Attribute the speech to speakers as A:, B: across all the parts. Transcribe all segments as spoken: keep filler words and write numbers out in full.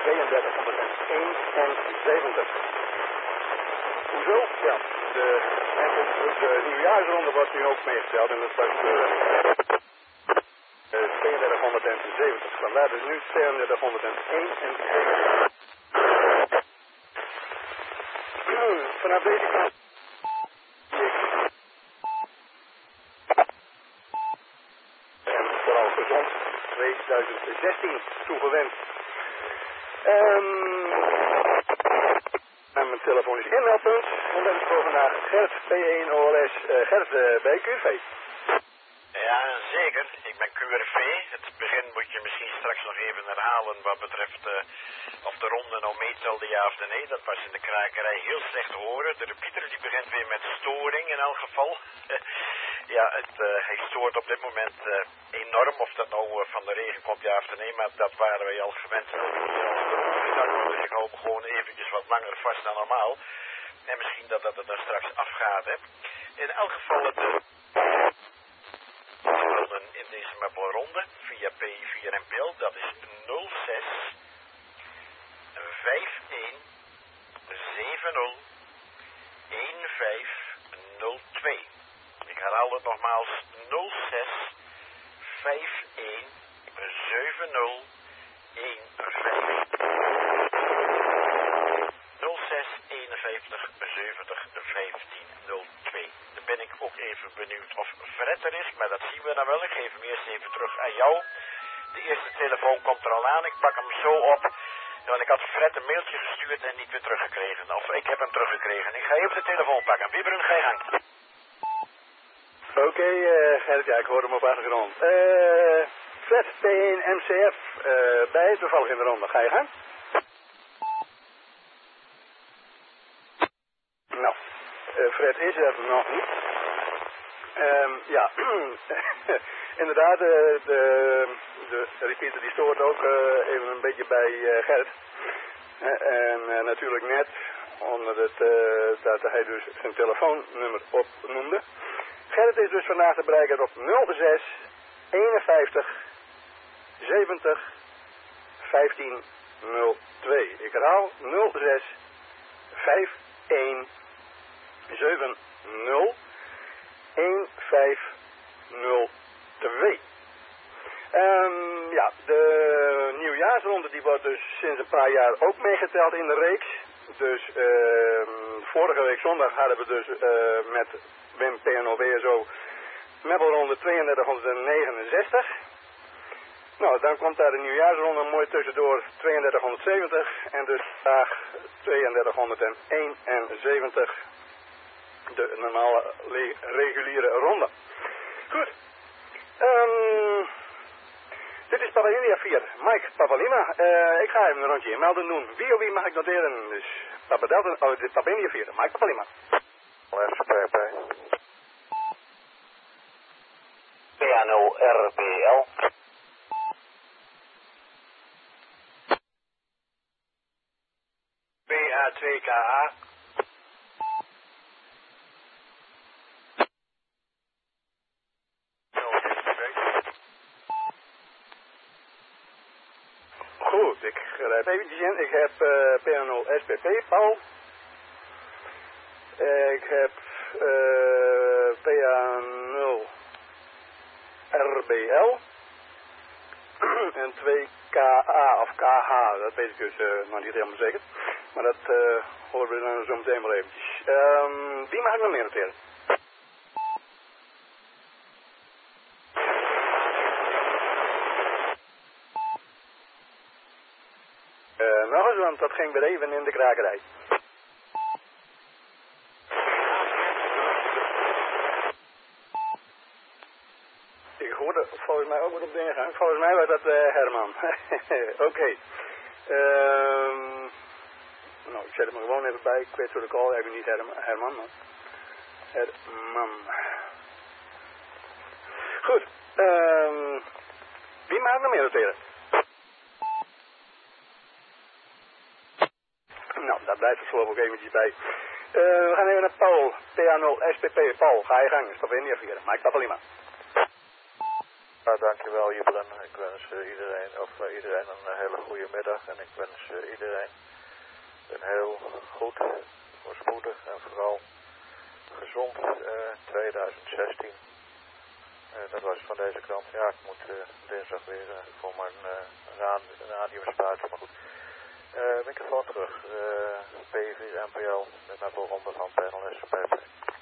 A: tweeëndertighonderdeenenzeventig. Hoezo? Ja, de, de nieuwjaarsronde wordt nu ook meegeteld en dat was uh, tweeëndertighonderdzeventig. Vandaar dus nu tweeëndertighonderdeenenzeventig. Vanaf deze kant en vooral gezond tweeduizend zestien toegewenst. Um, en mijn telefonisch inmeldpunt. En dat is voor vandaag Gert P één O L S. Uh, Gert uh, bij Q R V.
B: Ja, zeker. Ik ben Q R V. Het begin moet je misschien straks nog even herhalen wat betreft uh, of de ronde nou meetelde ja of nee. Dat was in de krakerij heel slecht te horen. De repeater die begint weer met storing in elk geval. Ja, het, uh, hij stoort op dit moment uh, enorm. Of dat nou uh, van de regen komt ja of nee, maar dat waren wij al gewend. Dus ik hou gewoon eventjes wat langer vast dan normaal. En misschien dat dat er dan straks afgaat. Hè. In elk geval het... Uh, in deze mappelronde via P vier en P L, dat is nul zes vijf een zeven nul een vijf nul twee. Ik herhaal het nogmaals, nul zes vijf een zeven nul een vijf nul zes eenenvijftig zeventig vijftien nul twee. Dan ben ik ook even benieuwd of Fred er is, maar dat zien we dan wel. Ik geef hem eerst even terug aan jou. De eerste telefoon komt er al aan, ik pak hem zo op. Want ik had Fred een mailtje gestuurd en niet weer teruggekregen. Of ik heb hem teruggekregen. Ik ga even de telefoon pakken. Wieberen, ga je gang.
A: Oké, okay, uh, Gert, ja, ik hoor hem op achtergrond. Uh, Fred P één M C F, uh, bij toevallig in de ronde. Ga je gang? Nou, uh, Fred is er nog niet. Um, ja, inderdaad, de, de, de repeater die stoort ook uh, even een beetje bij uh, Gert. Uh, en uh, natuurlijk net, omdat het, uh, dat hij dus zijn telefoonnummer opnoemde. Gert is dus vandaag te bereiken op nul zes eenenvijftig zeventig vijftien nul twee. Ik herhaal nul zes vijf een zeven nul een vijf nul twee. Um, ja, de nieuwjaarsronde die wordt dus sinds een paar jaar ook meegeteld in de reeks. Dus uh, vorige week zondag hadden we dus uh, met Wim P N O B S O meppelronde tweeëndertighonderdnegenenzestig. Nou, dan komt daar de nieuwjaarsronde mooi tussendoor tweeëndertighonderdzeventig en dus vandaag tweeëndertighonderdeenenzeventig. De normale reguliere ronde. Goed. Um, dit is Papa India vier. Mike, Papa Lima. Uh, ik ga even een rondje inmelden doen. Wie of wie mag ik noteren? Dus Papa Delta. Oh, dit is Papa India vier. Mike, Papa Lima.
C: S P P. P N O R B L.
B: B A twee K A.
A: Goed, ik grijp eventjes in. Ik heb uh, P N O S P P, Paul. Uh, ik heb uh, P A nul R B L. En twee K A of K H, dat weet ik dus uh, nog niet helemaal zeker. Maar dat uh, horen we dan zo meteen wel eventjes. Um, wie mag ik nog meer noteren? Uh, nog eens, want dat ging weer even in de krakerij. Ik hoorde volgens mij ook wat op de ingang. Volgens mij was dat uh, Herman. Oké. Okay. Um, nou, ik zet hem er gewoon even bij. Ik weet zo de call. Even niet Herman, Herman maar Herman. Goed. Um, wie mag nog meer noteren? Nou, daar blijft het geloof ik ook eventjes bij. Uh, we gaan even naar Paul. P A nul S P P. Paul, ga je gang. Stop in hier vieren. Mike Papa Lima.
C: Ja, dankjewel Jubelen. Ik wens uh, iedereen, of uh, iedereen een uh, hele goede middag. En ik wens uh, iedereen een heel goed, voorspoedig en vooral gezond uh, tweeduizend zestien. Uh, dat was van deze kant. Ja, ik moet uh, dinsdag weer uh, voor mijn uh, rad radium spuiten. Maar goed. Uh, microfoon terug. Uh, P vier N P L met naar de ronde van panelist P P.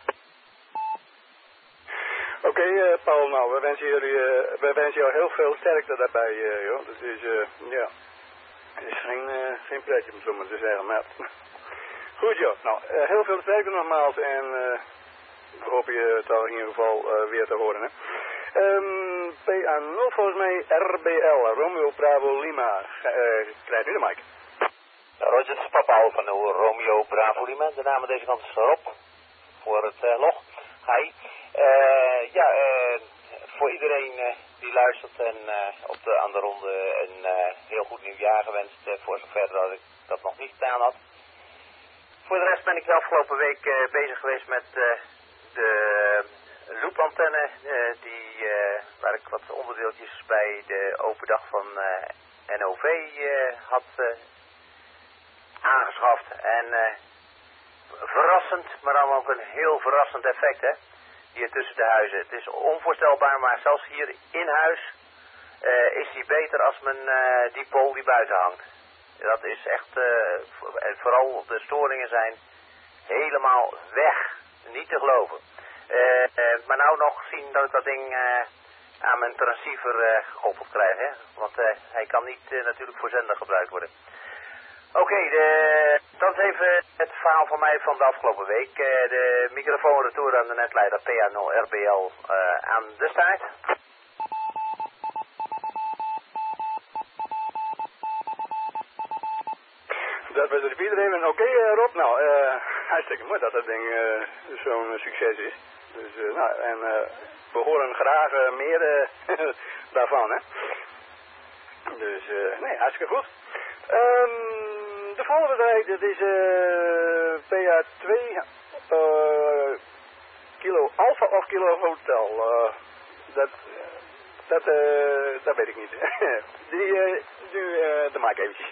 A: Oké, okay, uh, Paul, nou, we wensen jullie, uh, we wensen jou heel veel sterkte daarbij, uh, joh. Dat is, uh, ja, het is geen, uh, geen pretje om het zo maar te zeggen, maar goed, joh. Nou, uh, heel veel sterkte nogmaals en uh, we hopen je toch in ieder geval uh, weer te horen, hè. Um, P A nul volgens mij, R B L, Romeo Bravo Lima. Uh, krijgt u de mic.
C: Roger, het is Papa Alpha nul, Romeo Bravo Lima. De naam aan deze kant is Rob, voor het uh, log. Hi. Uh, ja, uh, voor iedereen uh, die luistert en uh, op de, aan de ronde een uh, heel goed nieuwjaar gewenst, uh, voor zover dat ik dat nog niet gedaan had. Voor de rest ben ik de afgelopen week uh, bezig geweest met uh, de loopantenne, uh, die, uh, waar ik wat onderdeeltjes bij de open dag van uh, N O V uh, had uh, aangeschaft. En uh, verrassend, maar dan ook een heel verrassend effect, hè. Hier tussen de huizen. Het is onvoorstelbaar, maar zelfs hier in huis uh, is die beter als men uh, die pool die buiten hangt. Dat is echt, uh, en vooral de storingen zijn helemaal weg. Niet te geloven. Uh, uh, maar nou nog zien dat ik dat ding uh, aan mijn transceiver uh, gekoppeld krijg, hè. Want uh, hij kan niet uh, natuurlijk voor zender gebruikt worden. Oké, okay, dat is even het verhaal van mij van de afgelopen week. Uh, de microfoon retour aan de netleider P A nul R B L uh, aan de staart.
A: Dat was het iedereen. Oké, okay, uh, Rob. Nou, uh, hartstikke mooi dat dat ding uh, zo'n uh, succes is. Dus, uh, nou, en uh, we horen graag uh, meer uh, daarvan, hè. Dus, uh, nee, hartstikke goed. Um, de volgende tijd, dat is uh, P A twee uh, kilo Alpha of kilo Hotel. Uh, dat, dat, uh, dat weet ik niet. Die, uh, nu uh, de mic eventjes.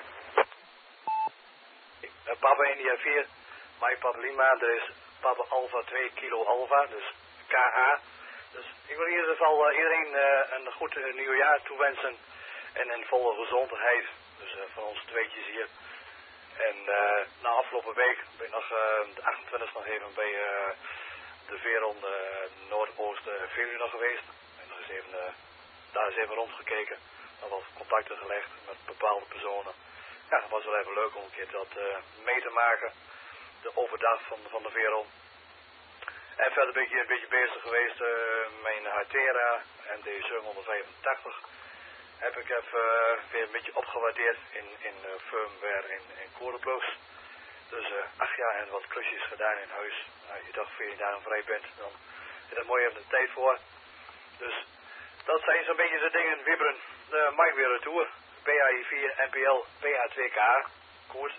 D: Uh, Papa India vier, Mike Papa Lima, er is Papa Alpha twee kilo Alpha, dus K A. Dus ik wil in ieder geval uh, iedereen uh, een goed uh, nieuwjaar toewensen en een volle gezondheid. Dus uh, van ons tweetjes hier. En uh, na afgelopen week ben ik nog uh, de achtentwintigste nog even bij uh, de Veeron uh, Noordoosten Veluwe nog geweest. En nog eens even, uh, daar eens even rondgekeken. Nog wat contacten gelegd met bepaalde personen. Ja, het was wel even leuk om een keer dat uh, mee te maken. De overdag van, van de Veeron. En verder ben ik hier een beetje bezig geweest. Uh, mijn Hatera en de zevenhonderdvijfentachtig heb ik even uh, weer een beetje opgewaardeerd in, in uh, firmware en in, in Codeplus. Dus uh, ach ja, en wat klusjes gedaan in huis. Nou, je dacht veertien dagen vrij bent, dan is er mooi even de tijd voor. Dus dat zijn zo'n beetje de dingen, wibberen. Uh, Mike weer retour. P A I vier, N P L, P A twee K. Koert.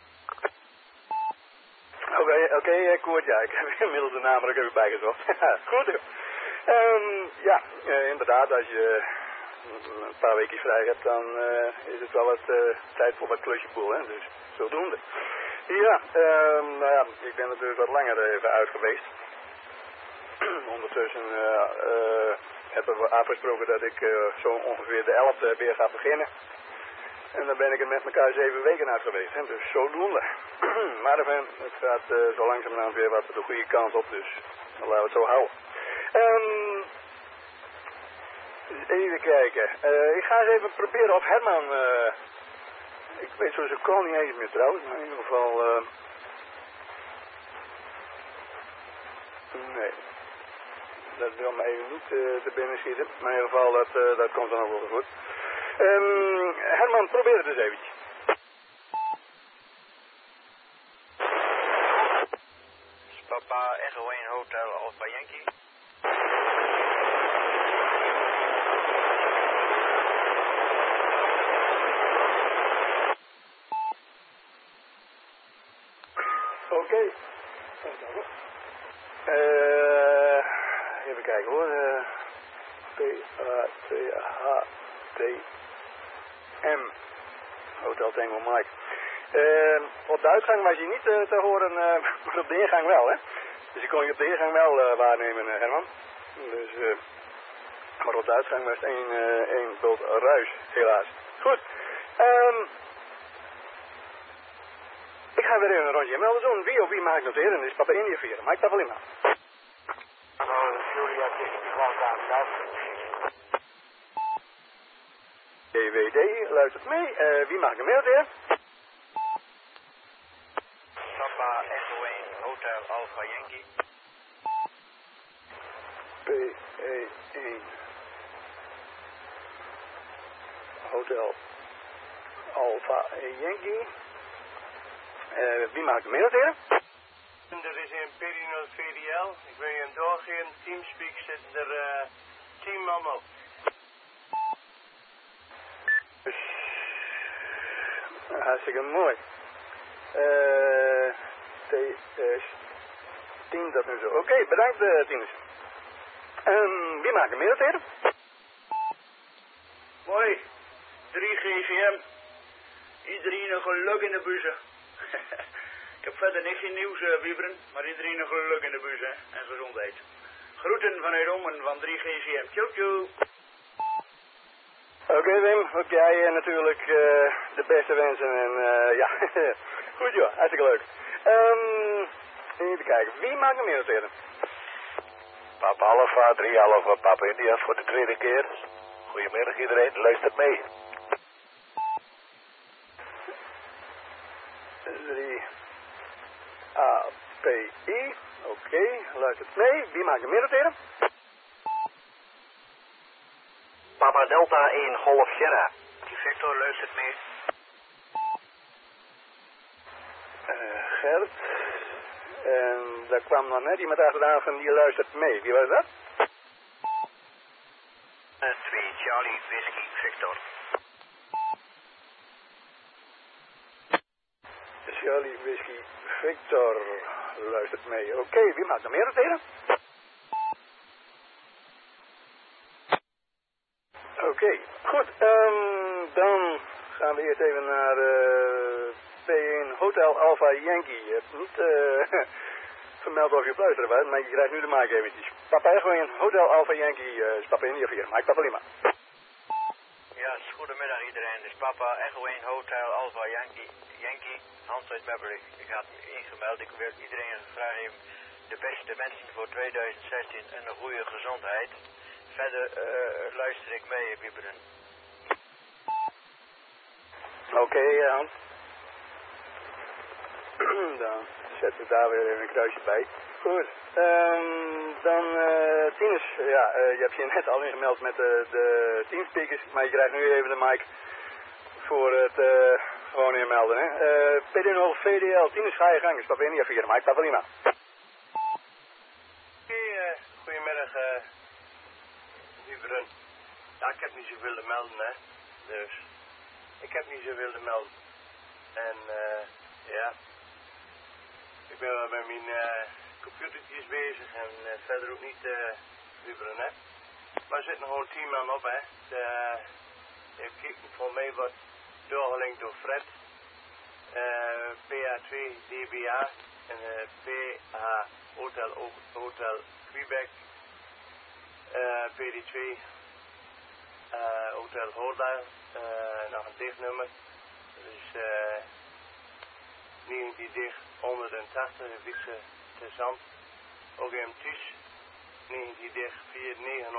A: Oké, okay, oké, okay, Koert, ja, ik heb inmiddels de naam er ook even bijgezocht. Goed, um, ja, uh, inderdaad, als je een paar weken vrij hebt, dan uh, is het wel wat uh, tijd voor wat klusjepoel, hè, dus zodoende. Ja, um, nou ja, ik ben natuurlijk wat langer even uit geweest. Ondertussen uh, uh, hebben we afgesproken dat ik uh, zo ongeveer de elfde weer ga beginnen. En dan ben ik er met elkaar zeven weken uit geweest, hè, dus zodoende. Maar even, het gaat uh, zo langzamerhand weer wat de goede kant op, dus dan laten we het zo houden. Um, even kijken. Uh, ik ga eens even proberen of Herman... Uh, ik weet zo zijn call niet eens meer trouwens, maar in ieder geval... Uh, nee. Dat wil me even niet uh, te binnen schieten. Maar in ieder geval, dat, uh, dat komt dan ook wel goed. Um, Herman, probeer het eens eventjes.
B: Papa Echo één Hotel Alpha Yankee.
A: Oké. Okay. Uh, even kijken hoor. Uh, P A T H T M. Hotel Tango Mike. Uh, op de uitgang was je niet uh, te horen, uh, maar op de ingang wel, hè? Dus ik kon je op de ingang wel uh, waarnemen, uh, Herman. Dus, uh, maar op de uitgang was het één, uh, één bult ruis, helaas. Goed. Um, ik ga weer even een rondje melden doen. Wie of wie mag ik noteren? Dat is Papa India vier. Mike Papalima.
C: Hallo, Julia, het is gewoon daar.
A: D W D, luistert mee. Uh, wie mag ik noteren?
B: Papa Echo één Hotel Alpha Yankee.
A: P E één Hotel Alpha Yankee. Uh, wie mag ik mee noteren?
D: Er is een Perino V D L. Ik wil je hem doorgeven. Teamspeak zitten er uh, tien man op.
A: Dus, hartstikke mooi. Uh, T S tien, dat nu zo. Oké, okay, bedankt uh, Tinus. Um, wie maakt hem mee noteren?
E: Mooi. drie G C M. Iedereen een geluk in de buzen. Ik heb verder niks in nieuws, uh, Wieberen, maar iedereen een geluk in de bus, hè, en gezondheid. Groeten vanuit Ommen van drie G C M. Tjoe tjoe.
A: Oké okay, Wim, ook jij uh, natuurlijk uh, de beste wensen en uh, ja, goed joh, hartstikke leuk. Um, even kijken, wie maakt hem mee noteren?
C: Papa Alpha, drie Alpha, Papa India voor de tweede keer. Goedemiddag iedereen, luistert mee.
A: drie A P I, oké, okay, luistert mee. Wie maakt hem mee noteren?
C: Papa Delta één Golf Sierra.
B: Victor luistert mee.
A: Uh, Gert. En daar kwam dan net iemand achteraan van die luistert mee. Wie was dat?
B: twee Charlie Whiskey Victor.
A: Charlie Whiskey Victor luistert mee. Oké, okay, wie maakt nog meer noteren? Oké, okay, goed. Um, dan gaan we eerst even naar uh, P één Hotel Alpha Yankee. Je hebt niet uh, vermeld of je op luisteren was, maar je krijgt nu de mic eventjes. Papa Echo één Hotel Alpha Yankee uh, is Papa India vier. Mike Papalima.
B: Ja, goedemiddag iedereen. Dit is Papa Echo één Hotel Alpha Yankee. Yankee, Hans uit Beverly. Ik had me ingemeld. Ik wil iedereen vragen even de beste wensen voor tweeduizend zestien en een goede gezondheid. Verder uh, luister ik mee, Wieberen.
A: Oké, okay, Hans. Dan zetten we daar weer even een kruisje bij. Goed. Um, dan uh, Tinus, ja, uh, je hebt je net al ingemeld met uh, de teamspeakers, maar je krijgt nu even de mic voor het uh, gewoon inmelden. Hè. Uh, P D nul V D L, Tinus, ga je gang, is Papa India vier, Mike Papalima.
D: Hey, uh, goedemiddag, uh, Wieberen. Ja, ik heb niet zoveel te melden, hè. Dus, ik heb niet zoveel te melden. En, uh, ja, ik ben wel met mijn uh, computertjes bezig en uh, verder ook niet, uh, Wieberen, hè. Maar er zitten gewoon tien man op, hè. De, ik kijk voor mij wat doorgelinkt door Fred. Uh, P A twee D B A en uh, P H Hotel, Hotel Quebec. Uh, P D twee uh, Hotel Horda, uh, nog een dichtnummer. Dus uh, negentien dicht honderdtachtig, Wietse te Zand. Ook in Ties, negentien dicht vier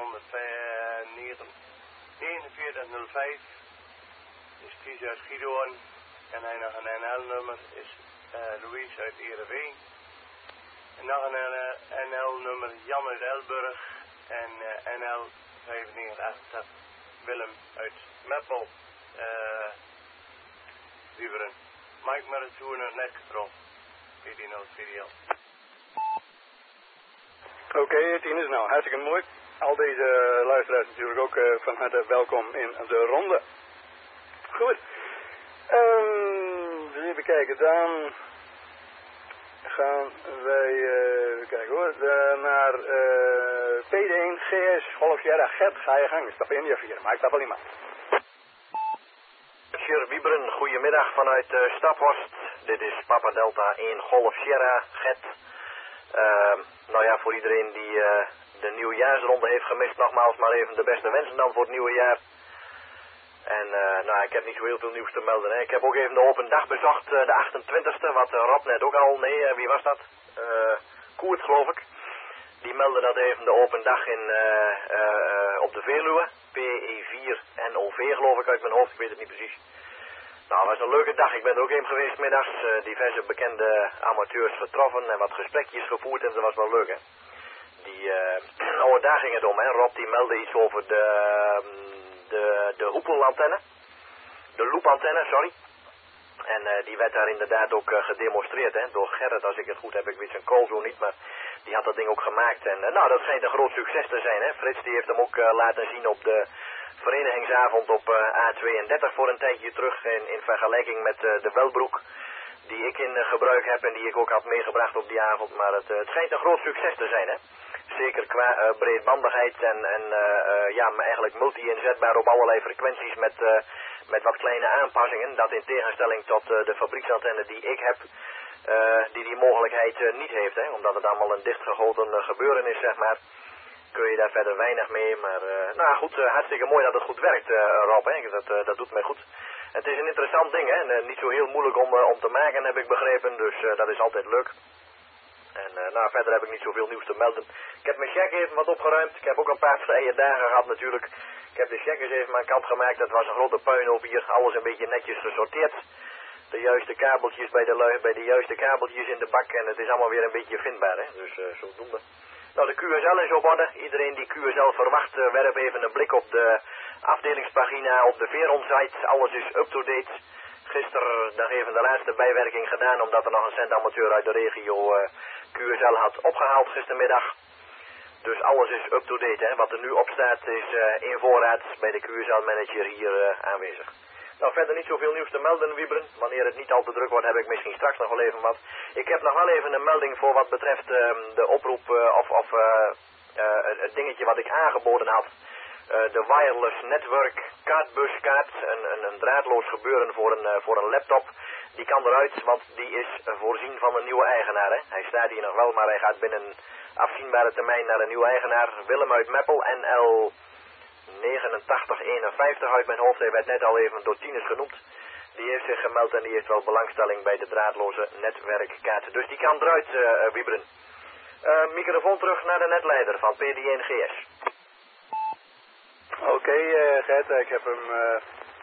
D: negenenveertig nul vijf. Dus Ties uit Gidoorn. En hij nog een N L-nummer is uh, Louise uit Ereveen. En nog een uh, N L-nummer Jan uit Elburg. En uh, N L vijfennegentig achtentachtig Willem uit Meppel. Uh, Wieberen. Mike maar het toen net getroffen. P D nul V D L.
A: Oké, okay, Tinus, nou hartstikke mooi. Al deze luisteraars natuurlijk ook uh, van harte welkom in de ronde. Goed. Um, even kijken, dan gaan wij, uh, kijk hoor, de, naar uh, P D één G S Golf Sierra. Gert, ga je gang. Stap India vier, maar ik stap alleen maar.
F: Sjur Wieberen, goedemiddag vanuit uh, Staphorst. Dit is Papa Delta één Golf Sierra, Gert. Uh, nou ja, voor iedereen die uh, de nieuwjaarsronde heeft gemist, nogmaals maar even de beste wensen dan voor het nieuwe jaar. En uh, nou, ik heb niet zo heel veel nieuws te melden. Hè. Ik heb ook even de open dag bezocht, uh, de achtentwintigste, wat uh, Rob net ook al, nee, uh, wie was dat? Uh, Koert, geloof ik. Die meldde dat even de open dag in, uh, uh, op de Veluwe, P E vier N O V geloof ik uit mijn hoofd, ik weet het niet precies. Nou, het was een leuke dag, ik ben er ook heen geweest middags, uh, diverse bekende amateurs getroffen en wat gesprekjes gevoerd en dat was wel leuk hè. Die, uh, oh daar ging het om hè, Rob die meldde iets over de... Um, De, de hoepelantenne, de loopantenne, sorry. En uh, die werd daar inderdaad ook uh, gedemonstreerd hè, door Gerrit, als ik het goed heb, ik weet zijn call zo niet, maar die had dat ding ook gemaakt. En uh, nou, dat schijnt een groot succes te zijn hè. Frits die heeft hem ook uh, laten zien op de verenigingsavond op uh, A tweeëndertig voor een tijdje terug, in, in vergelijking met uh, de Welbroek, die ik in uh, gebruik heb en die ik ook had meegebracht op die avond. Maar het, uh, het schijnt een groot succes te zijn hè. Zeker qua uh, breedbandigheid en, en uh, uh, ja, eigenlijk multi-inzetbaar op allerlei frequenties met, uh, met wat kleine aanpassingen. Dat in tegenstelling tot uh, de fabrieksantenne die ik heb, uh, die die mogelijkheid uh, niet heeft. Hè, omdat het allemaal een dichtgegoten uh, gebeuren is, zeg maar. Kun je daar verder weinig mee. Maar uh, nou goed, uh, hartstikke mooi dat het goed werkt, uh, Rob. Hè. Dat, uh, dat doet mij goed. Het is een interessant ding, hè. En, uh, niet zo heel moeilijk om, uh, om te maken, heb ik begrepen. Dus uh, dat is altijd leuk. En uh, nou, verder heb ik niet zoveel nieuws te melden. Ik heb mijn check even wat opgeruimd. Ik heb ook een paar vrije dagen gehad natuurlijk. Ik heb de check eens even aan kant gemaakt. Dat was een grote puinhoop hier. Alles een beetje netjes gesorteerd. De juiste kabeltjes bij de, lui, bij de juiste kabeltjes in de bak. En het is allemaal weer een beetje vindbaar. Hè? Dus uh, zodoende. Nou, de Q S L is op orde. Iedereen die Q S L verwacht, uh, werp even een blik op de afdelingspagina op de Veron-site. Alles is up-to-date. Gisteren nog even de laatste bijwerking gedaan, omdat er nog een centamateur uit de regio uh, Q S L had opgehaald gistermiddag. Dus alles is up-to-date. Hè. Wat er nu op staat is uh, in voorraad bij de Q S L-manager hier uh, aanwezig. Nou, verder niet zoveel nieuws te melden, Wieberen. Wanneer het niet al te druk wordt, heb ik misschien straks nog wel even wat. Ik heb nog wel even een melding voor wat betreft uh, de oproep uh, of, of uh, uh, het dingetje wat ik aangeboden had. Uh, de wireless network kaartbuskaart, een, een, een draadloos gebeuren voor een, uh, voor een laptop. Die kan eruit, want die is voorzien van een nieuwe eigenaar. Hè? Hij staat hier nog wel, maar hij gaat binnen afzienbare termijn naar een nieuwe eigenaar. Willem uit Meppel, N L negenentachtig eenenvijftig uit mijn hoofd. Hij werd net al even door Tines genoemd. Die heeft zich gemeld en die heeft wel belangstelling bij de draadloze netwerkkaart. Dus die kan eruit, uh, Wieberen. Uh, microfoon terug naar de netleider van P D één G S.
A: Oké, okay, uh, Gert, ik heb hem, uh,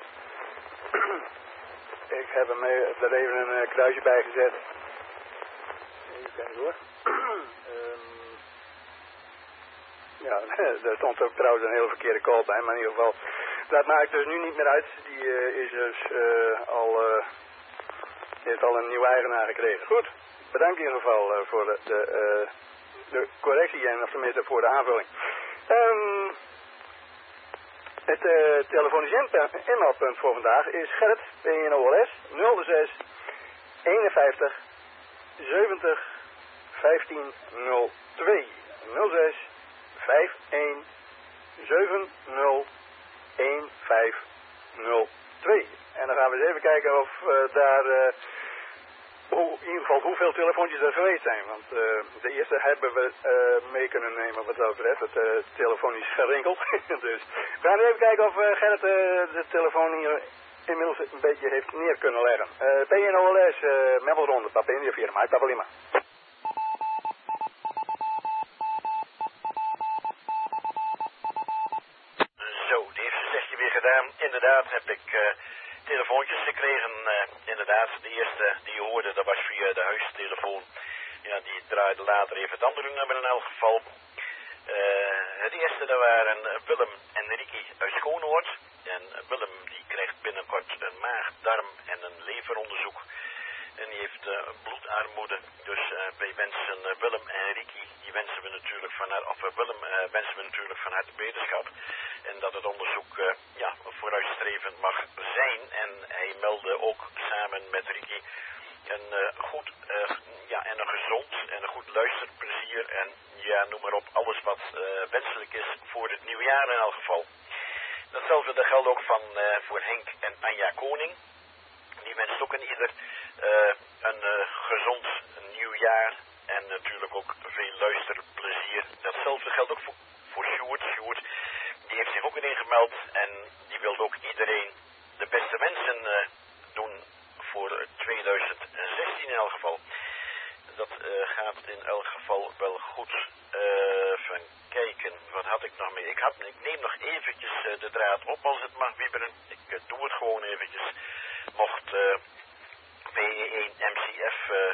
A: ik heb hem uh, er even een uh, kruisje bij gezet. Even kijken hoor. um, ja, daar stond ook trouwens een hele verkeerde call bij, maar in ieder geval, dat maakt dus nu niet meer uit. Die uh, is dus uh, al, uh, heeft al een nieuwe eigenaar gekregen. Goed, bedankt in ieder geval uh, voor de, de, uh, de correctie en of tenminste voor de aanvulling. Um, Het uh, telefonisch inmeldpunt voor vandaag is Gerrit, P N O L S, nul zes eenenvijftig zeventig vijftien nul twee. nul zes vijf een zeven nul een vijf nul twee. En dan gaan we eens even kijken of uh, daar, uh, hoe, in ieder geval hoeveel telefoontjes er geweest zijn. Want uh, de eerste hebben we uh, mee kunnen nemen wat dat betreft. Het uh, telefonisch gerinkeld. Dus we gaan even kijken of uh, Gerrit uh, de telefoon hier inmiddels een beetje heeft neer kunnen leggen. Uh, P N O L S, uh, Meppelronde, Papa India vier, maar Papa Lima.
B: Zo, die heeft zijn zegje weer gedaan. Inderdaad heb ik... Uh, telefoontjes gekregen, uh, inderdaad. De eerste die je hoorde, dat was via de huistelefoon. Ja, die draaide later even het andere nummer in elk geval. Uh, het eerste, dat waren Willem en Ricky uit Schoonoord. En Willem, die krijgt binnenkort een maag, darm en een leveronderzoek. En die heeft uh, bloedarmoede. Dus uh, wij wensen uh, Willem en Ricky, die wensen we natuurlijk van harte, of uh, Willem uh, wensen we natuurlijk van harte beterschap. En dat het onderzoek uh, ja, vooruitstrevend mag zijn. En hij meldde ook samen met Ricky een uh, goed uh, ja, en een noem maar op. Alles wat uh, wenselijk is voor het nieuwjaar in elk geval. Datzelfde dat geldt ook van, uh, voor Henk en Anja Koning. Die wensen ook in ieder uh, een uh, gezond nieuwjaar en natuurlijk ook veel luisterplezier. Datzelfde geldt ook voor, voor Sjoerd. Sjoerd die heeft zich ook erin gemeld en die wil ook iedereen de beste wensen uh, doen voor twintig zestien in elk geval. Dat uh, gaat in elk geval wel goed. Uh, van kijken, wat had ik nog mee? Ik, had, ik neem nog eventjes uh, de draad op als het mag wieberen. Ik uh, doe het gewoon eventjes. Mocht uh, P E één M C F uh,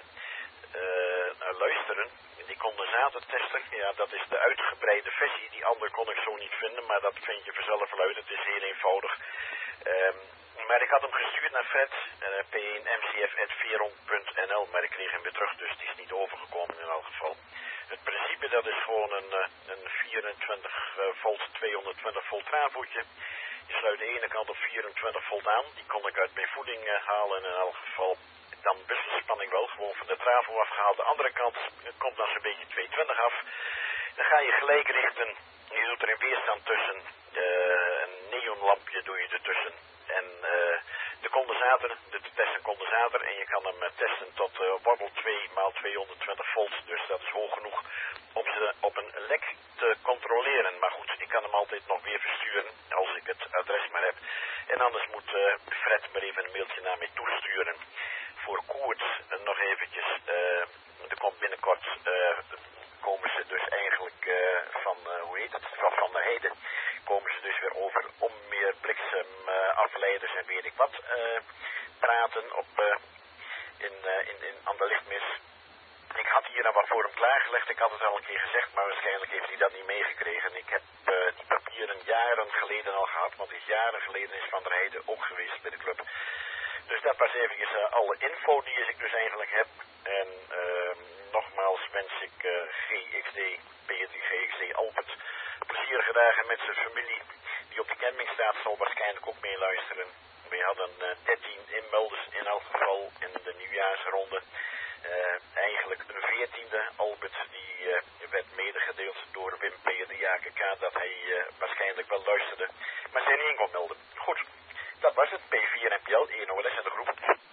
B: uh, luisteren, die condensatortester, ja dat is de uitgebreide versie. Die andere kon ik zo niet vinden, maar dat vind je vanzelf wel uit. Het is heel eenvoudig. Um, Maar ik had hem gestuurd naar Fred, uh, P één M C F at veron punt n l, maar ik kreeg hem weer terug, dus die is niet overgekomen in elk geval. Het principe dat is gewoon een, uh, een vierentwintig volt, tweehonderdtwintig volt travoetje. Je sluit de ene kant op vierentwintig volt aan, die kon ik uit mijn voeding uh, halen in elk geval. Dan wisselspanning wel gewoon van de travo afgehaald. De andere kant komt dan zo'n beetje tweehonderdtwintig af. Dan ga je gelijk richten, je doet er een weerstand tussen, uh, een neonlampje doe je ertussen. En uh, de condensator, de te testen condensator en je kan hem uh, testen tot uh, waddel twee maal tweehonderdtwintig volt. Dus dat is hoog genoeg om ze op een lek te controleren. Maar goed, ik kan hem altijd nog weer versturen als ik het adres maar heb. En anders moet uh, Fred maar even een mailtje naar mij toesturen. Voor Koert uh, nog eventjes, uh, er komt binnenkort, uh, komen ze dus eigenlijk uh, van, uh, hoe heet het, van Van der Heijden. Komen ze dus weer over om meer bliksemafleiders uh, en weet ik wat uh, praten op, uh, in, uh, in, in, aan de lichtmis. Ik had hier nou wat voor hem klaargelegd, ik had het al een keer gezegd, maar waarschijnlijk heeft hij dat niet meegekregen. Ik heb uh, die papieren jaren geleden al gehad, want is jaren geleden is Van der Heijden ook geweest bij de club. Dus dat was eventjes uh, alle info die ik dus eigenlijk heb. En uh, nogmaals wens ik uh, G X D, P drie G X D Albert plezierige dagen met zijn familie die op de camping staat, zal waarschijnlijk ook meeluisteren. We hadden uh, dertien inmelders in elk geval in de nieuwjaarsronde. Uh, eigenlijk een veertiende, Albert, die uh, werd medegedeeld door Wim P. de Jaken K. dat hij uh, waarschijnlijk wel luisterde, maar zijn niet kon melden. Goed, dat was het. P vier N P L, één O L S en de groep.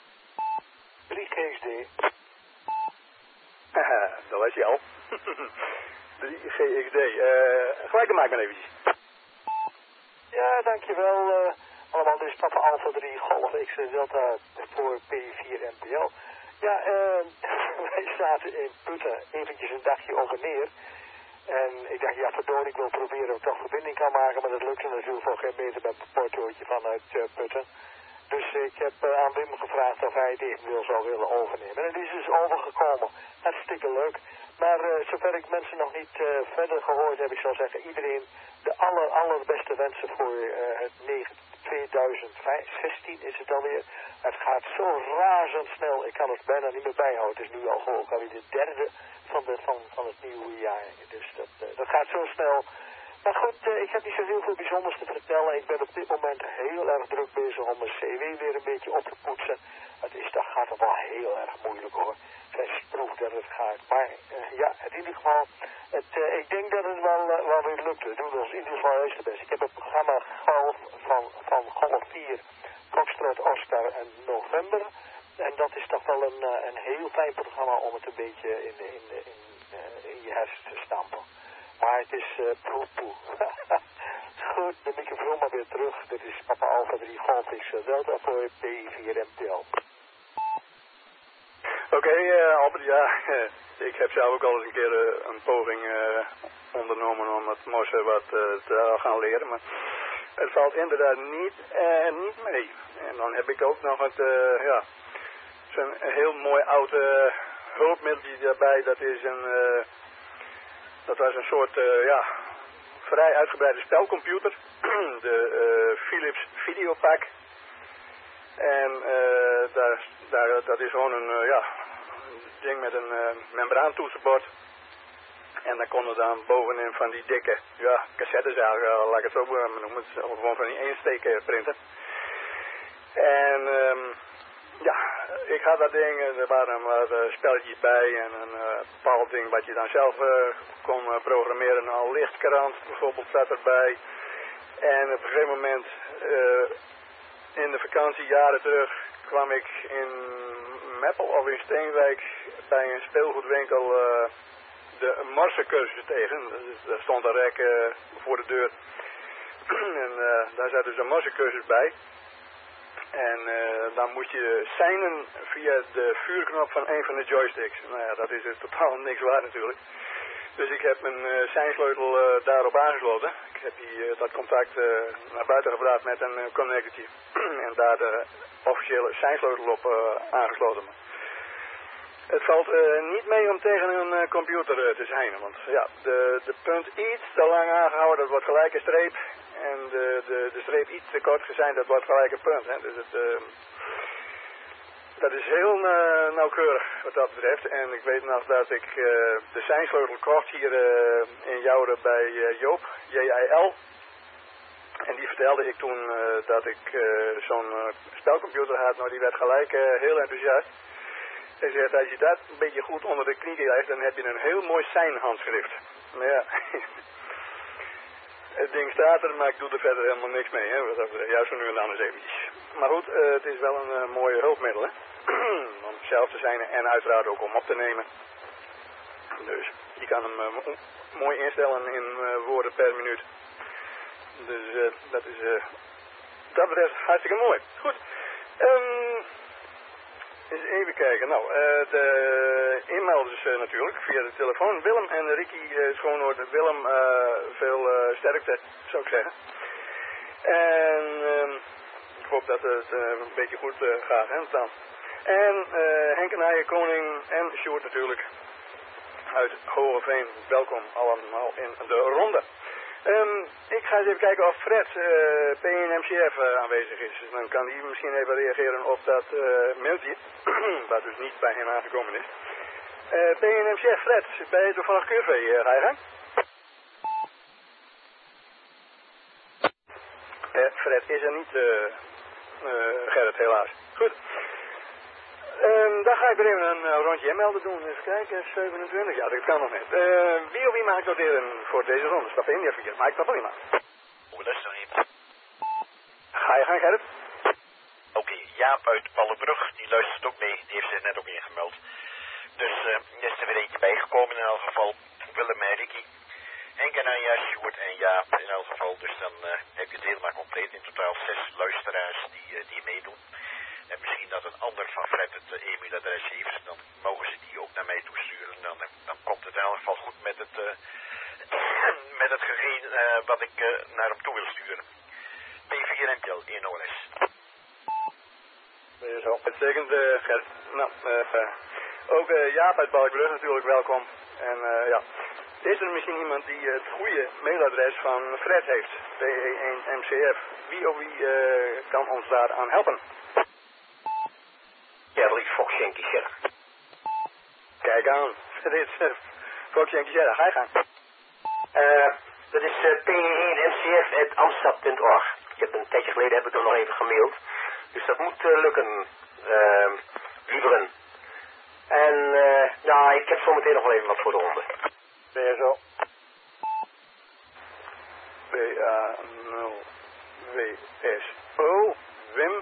G: drie G X D.
A: Haha, dat was je al. drie G X D. Uh, gelijk dan maak maar eventjes.
G: Ja, dankjewel. Uh, allemaal dus Papa Alpha drie Golf X Delta voor P vier N P L. Ja, uh, wij zaten in Putten eventjes een dagje over neer. En ik dacht, ja verdorie, ik wil proberen of ik toch verbinding kan maken, maar dat lukte natuurlijk voor geen meter met het portootje vanuit uh, Putten. Dus ik heb uh, aan Wim gevraagd of hij het eventueel zou willen overnemen. En het is dus overgekomen. Hartstikke leuk. Maar uh, zover ik mensen nog niet uh, verder gehoord heb, ik zou zeggen, iedereen de aller, allerbeste wensen voor uh, het twintig zestien is het alweer. Het gaat zo razendsnel, ik kan het bijna niet meer bijhouden. Het is nu al gewoon alweer de derde van, de, van, van het nieuwe jaar. Dus dat, uh, dat gaat zo snel. Maar goed, uh, ik heb niet zo heel veel bijzonders te vertellen. Ik ben op dit moment heel erg druk bezig om mijn C W weer een beetje op te poetsen. Het is, dat gaat toch wel heel erg moeilijk hoor. Proef dat het gaat. Maar uh, ja, in ieder geval, het, uh, ik denk dat het wel, uh, wel weer lukt. We doen ons in ieder geval eerst best. Ik heb het programma Golf van, van Golf vier, Foxtrot, Oscar en November. En dat is toch wel een, uh, een heel fijn programma om het een beetje in, in, in, in, uh, in je hersen te stampen. Maar het is uh, poe poe. Goed, de microfoon maar weer terug. Dit is Papa Alpha drie Golf X Delta voor P vier M T L.
A: Oké, okay, uh, Albert, ja, ik heb zelf ook al eens een keer uh, een poging uh, ondernomen om het morsen wat uh, te gaan leren, maar het valt inderdaad niet en uh, niet mee. En dan heb ik ook nog het, uh, ja, zo'n heel mooi oud uh, hulpmiddeltje daarbij, dat is een, uh, dat was een soort, uh, ja, vrij uitgebreide spelcomputer, de uh, Philips Videopack. En uh, daar, daar, dat is gewoon een, uh, ja, een ding met een uh, membraantoetsenbord. En daar konden dan bovenin van die dikke, ja, cassettes eigenlijk, uh, laat ik het zo noemen, gewoon van die eensteek printen. En um, ja, ik had dat ding, er waren wat uh, spelletjes bij en een uh, bepaald ding wat je dan zelf uh, kon uh, programmeren. Al lichtkrant bijvoorbeeld zat erbij. En op een gegeven moment, uh, in de vakantie jaren terug, kwam ik in Meppel of in Steenwijk bij een speelgoedwinkel uh, de Morsecursus tegen. Daar stond een rek uh, voor de deur. En uh, daar zat dus een Morsecursus bij. En uh, dan moet je seinen via de vuurknop van een van de joysticks. Nou ja, dat is er totaal niks waard natuurlijk. Dus ik heb mijn uh, seinsleutel uh, daarop aangesloten. Ik heb die, uh, dat contact uh, naar buiten gebracht met een uh, connectortje. En daar de officiële seinsleutel op uh, aangesloten. Het valt uh, niet mee om tegen een uh, computer uh, te seinen. Want ja, de, de punt iets te lang aangehouden, dat wordt gelijk een streep. En de, de, de streep iets te kort gezeind, dat wordt gelijk een punt. Hè. Dus het, uh, dat is heel uh, nauwkeurig wat dat betreft. En ik weet nog dat ik uh, de seinsleutel kocht hier uh, in Joure bij uh, Joop, J I L. En die vertelde ik toen uh, dat ik uh, zo'n uh, spelcomputer had. Nou, die werd gelijk uh, heel enthousiast. Hij zegt, als je dat een beetje goed onder de knie krijgt, dan heb je een heel mooi seinhandschrift. Maar ja, het ding staat er, maar ik doe er verder helemaal niks mee. Hè? Juist zo nu en dan eens eventjes. Maar goed, uh, het is wel een uh, mooie hulpmiddel, hè? Om zelf te zijn en uiteraard ook om op te nemen. Dus je kan hem uh, mooi instellen in uh, woorden per minuut. Dus uh, dat is uh, dat betreft hartstikke mooi. Goed. Um, eens even kijken. Nou, uh, de inmelders uh, natuurlijk via de telefoon. Willem en Ricky uh, Schoonhoorn. Willem, uh, veel uh, sterkte, zou ik zeggen. En uh, ik hoop dat het uh, een beetje goed uh, gaat, hè, dan. En uh, Henk en Nijen, Koning en Sjoerd natuurlijk uit Hogeveen. Welkom allemaal in de ronde. Um, ik ga eens even kijken of Fred, uh, P één M C F, uh, aanwezig is. Dus dan kan hij misschien even reageren op dat uh, mailtje, wat dus niet bij hem aangekomen is. Uh, P één M C F, Fred, bij toevallig Q V, uh, ga je gang? Uh, Fred is er niet, uh, uh, Gerrit, helaas. Goed. Um, dan ga ik weer even een uh, rondje inmelden doen. Even kijken, zevenentwintig. Ja, dat kan nog niet. Uh, wie of wie maakt noteren voor deze ronde? Stap één, vier. Maak ik dat prima.
B: Oh, dat is nog niet.
A: Ga je gaan, Gerrit?
B: Oké, okay, Jaap uit Pallenbrug, die luistert ook mee. Die heeft zich net ook ingemeld. Dus uh, er is er weer eentje bijgekomen in elk geval. Willem en Ricky. Henk en Anja, Sjoerd en Jaap in elk geval. Dus dan uh, heb je het helemaal compleet. In totaal zes luisteraars die, uh, die meedoen. En misschien dat een ander van Fred het uh, e-mailadres heeft, dan mogen ze die ook naar mij toesturen. Dan, dan komt het in elk geval goed met het, uh, met het gegeen uh, wat ik uh, naar hem toe wil sturen. P vier M P L in O S.
A: Zo, uitstekend, uh, Gert. Nou, uh, uh, ook uh, Jaap uit Balkbrug natuurlijk welkom. En uh, ja, is er misschien iemand die het goede mailadres van Fred heeft? P één M C F. Wie of wie uh, kan ons daar aan helpen?
C: Ja, dat is Fox Yankee Sierra.
A: Kijk aan. Dit is uh, Fox Yankee Sierra. Ga je gaan.
C: Uh, dat is uh, P één M C F at amstad punt org. Ik heb een tijdje geleden heb ik hem nog even gemaild. Dus dat moet uh, lukken, uh, lieveren. En uh, nou, ik heb zometeen nog wel even wat voor de ronde.
A: Ben je zo? B A nul W S O. Wim.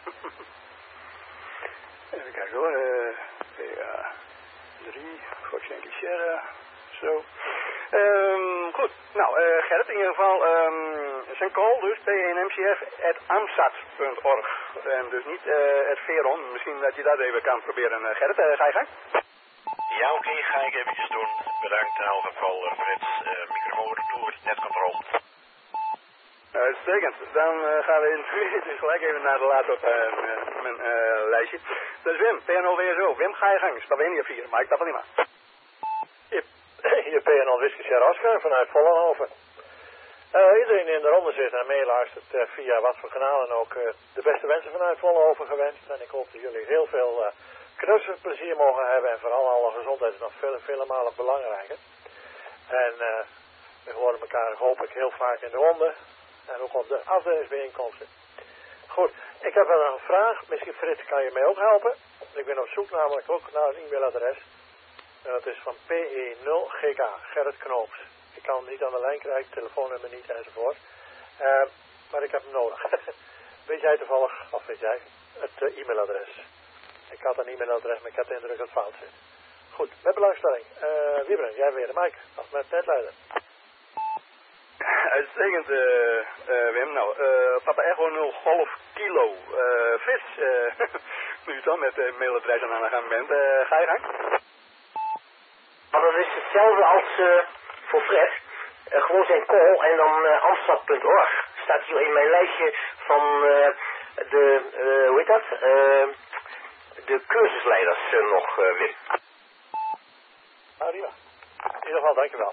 A: Even kijken hoor. Uh, P A drie. Fox Yankee Sierra. Zo. Um, goed. Nou, uh, Gerrit, in ieder geval um, zijn call dus P één M C F at amsat punt org. En dus niet uh, het Veron. Misschien dat je dat even kan proberen. Uh, Gerrit, uh, ga je gang?
B: Ja, oké, okay, ga ik eventjes doen. Bedankt in elk geval, uh, Frits. Uh, microfoon retour, netcontrole.
A: Uitstekend. Dan uh, gaan we in, dus gelijk even naar de later op uh, mijn uh, lijstje. Dus Wim, P N L W S O. Wim, ga je gang. Slovenia vier. Maak dat prima.
H: Hier P N L Whisky Sierra Oscar vanuit Vollenhoven. Uh, iedereen die in de ronde zit en meeluistert uh, via wat voor kanalen ook uh, de beste wensen vanuit Vollenhoven gewenst. En ik hoop dat jullie heel veel uh, knutselplezier mogen hebben en vooral alle gezondheid is nog vele, vele malen belangrijker. En uh, we horen elkaar hopelijk heel vaak in de ronde en ook op de afdelingsbijeenkomsten. Goed, ik heb wel nog een vraag. Misschien Frits kan je mij ook helpen. ik ben op zoek namelijk ook naar een e-mailadres. En dat is van P E nul G K, Gerrit Knoops. Ik kan hem niet aan de lijn krijgen, telefoonnummer niet enzovoort. Uh, maar ik heb hem nodig. Weet jij toevallig, of weet jij, het uh, e-mailadres? Ik had een e-mailadres, maar ik heb de indruk dat het fout zit. Goed, met belangstelling. Uh, Wieberen, jij weer, Mike, als met netleider.
A: Uitstekend, uh, uh, Wim. Nou, uh, Papa Echo nul Golf Kilo. Uh, vis, uh, nu je dan met de uh, mailadres aan de gang bent, uh, ga je gang?
I: Maar dat is hetzelfde als uh, voor Fred. Uh, gewoon zijn call en dan uh, amstad punt org. Staat hier in mijn lijstje van uh, de, uh, hoe heet dat? Uh, de cursusleiders uh, nog, uh, Wim.
H: Ah, prima. In ieder geval, dankjewel.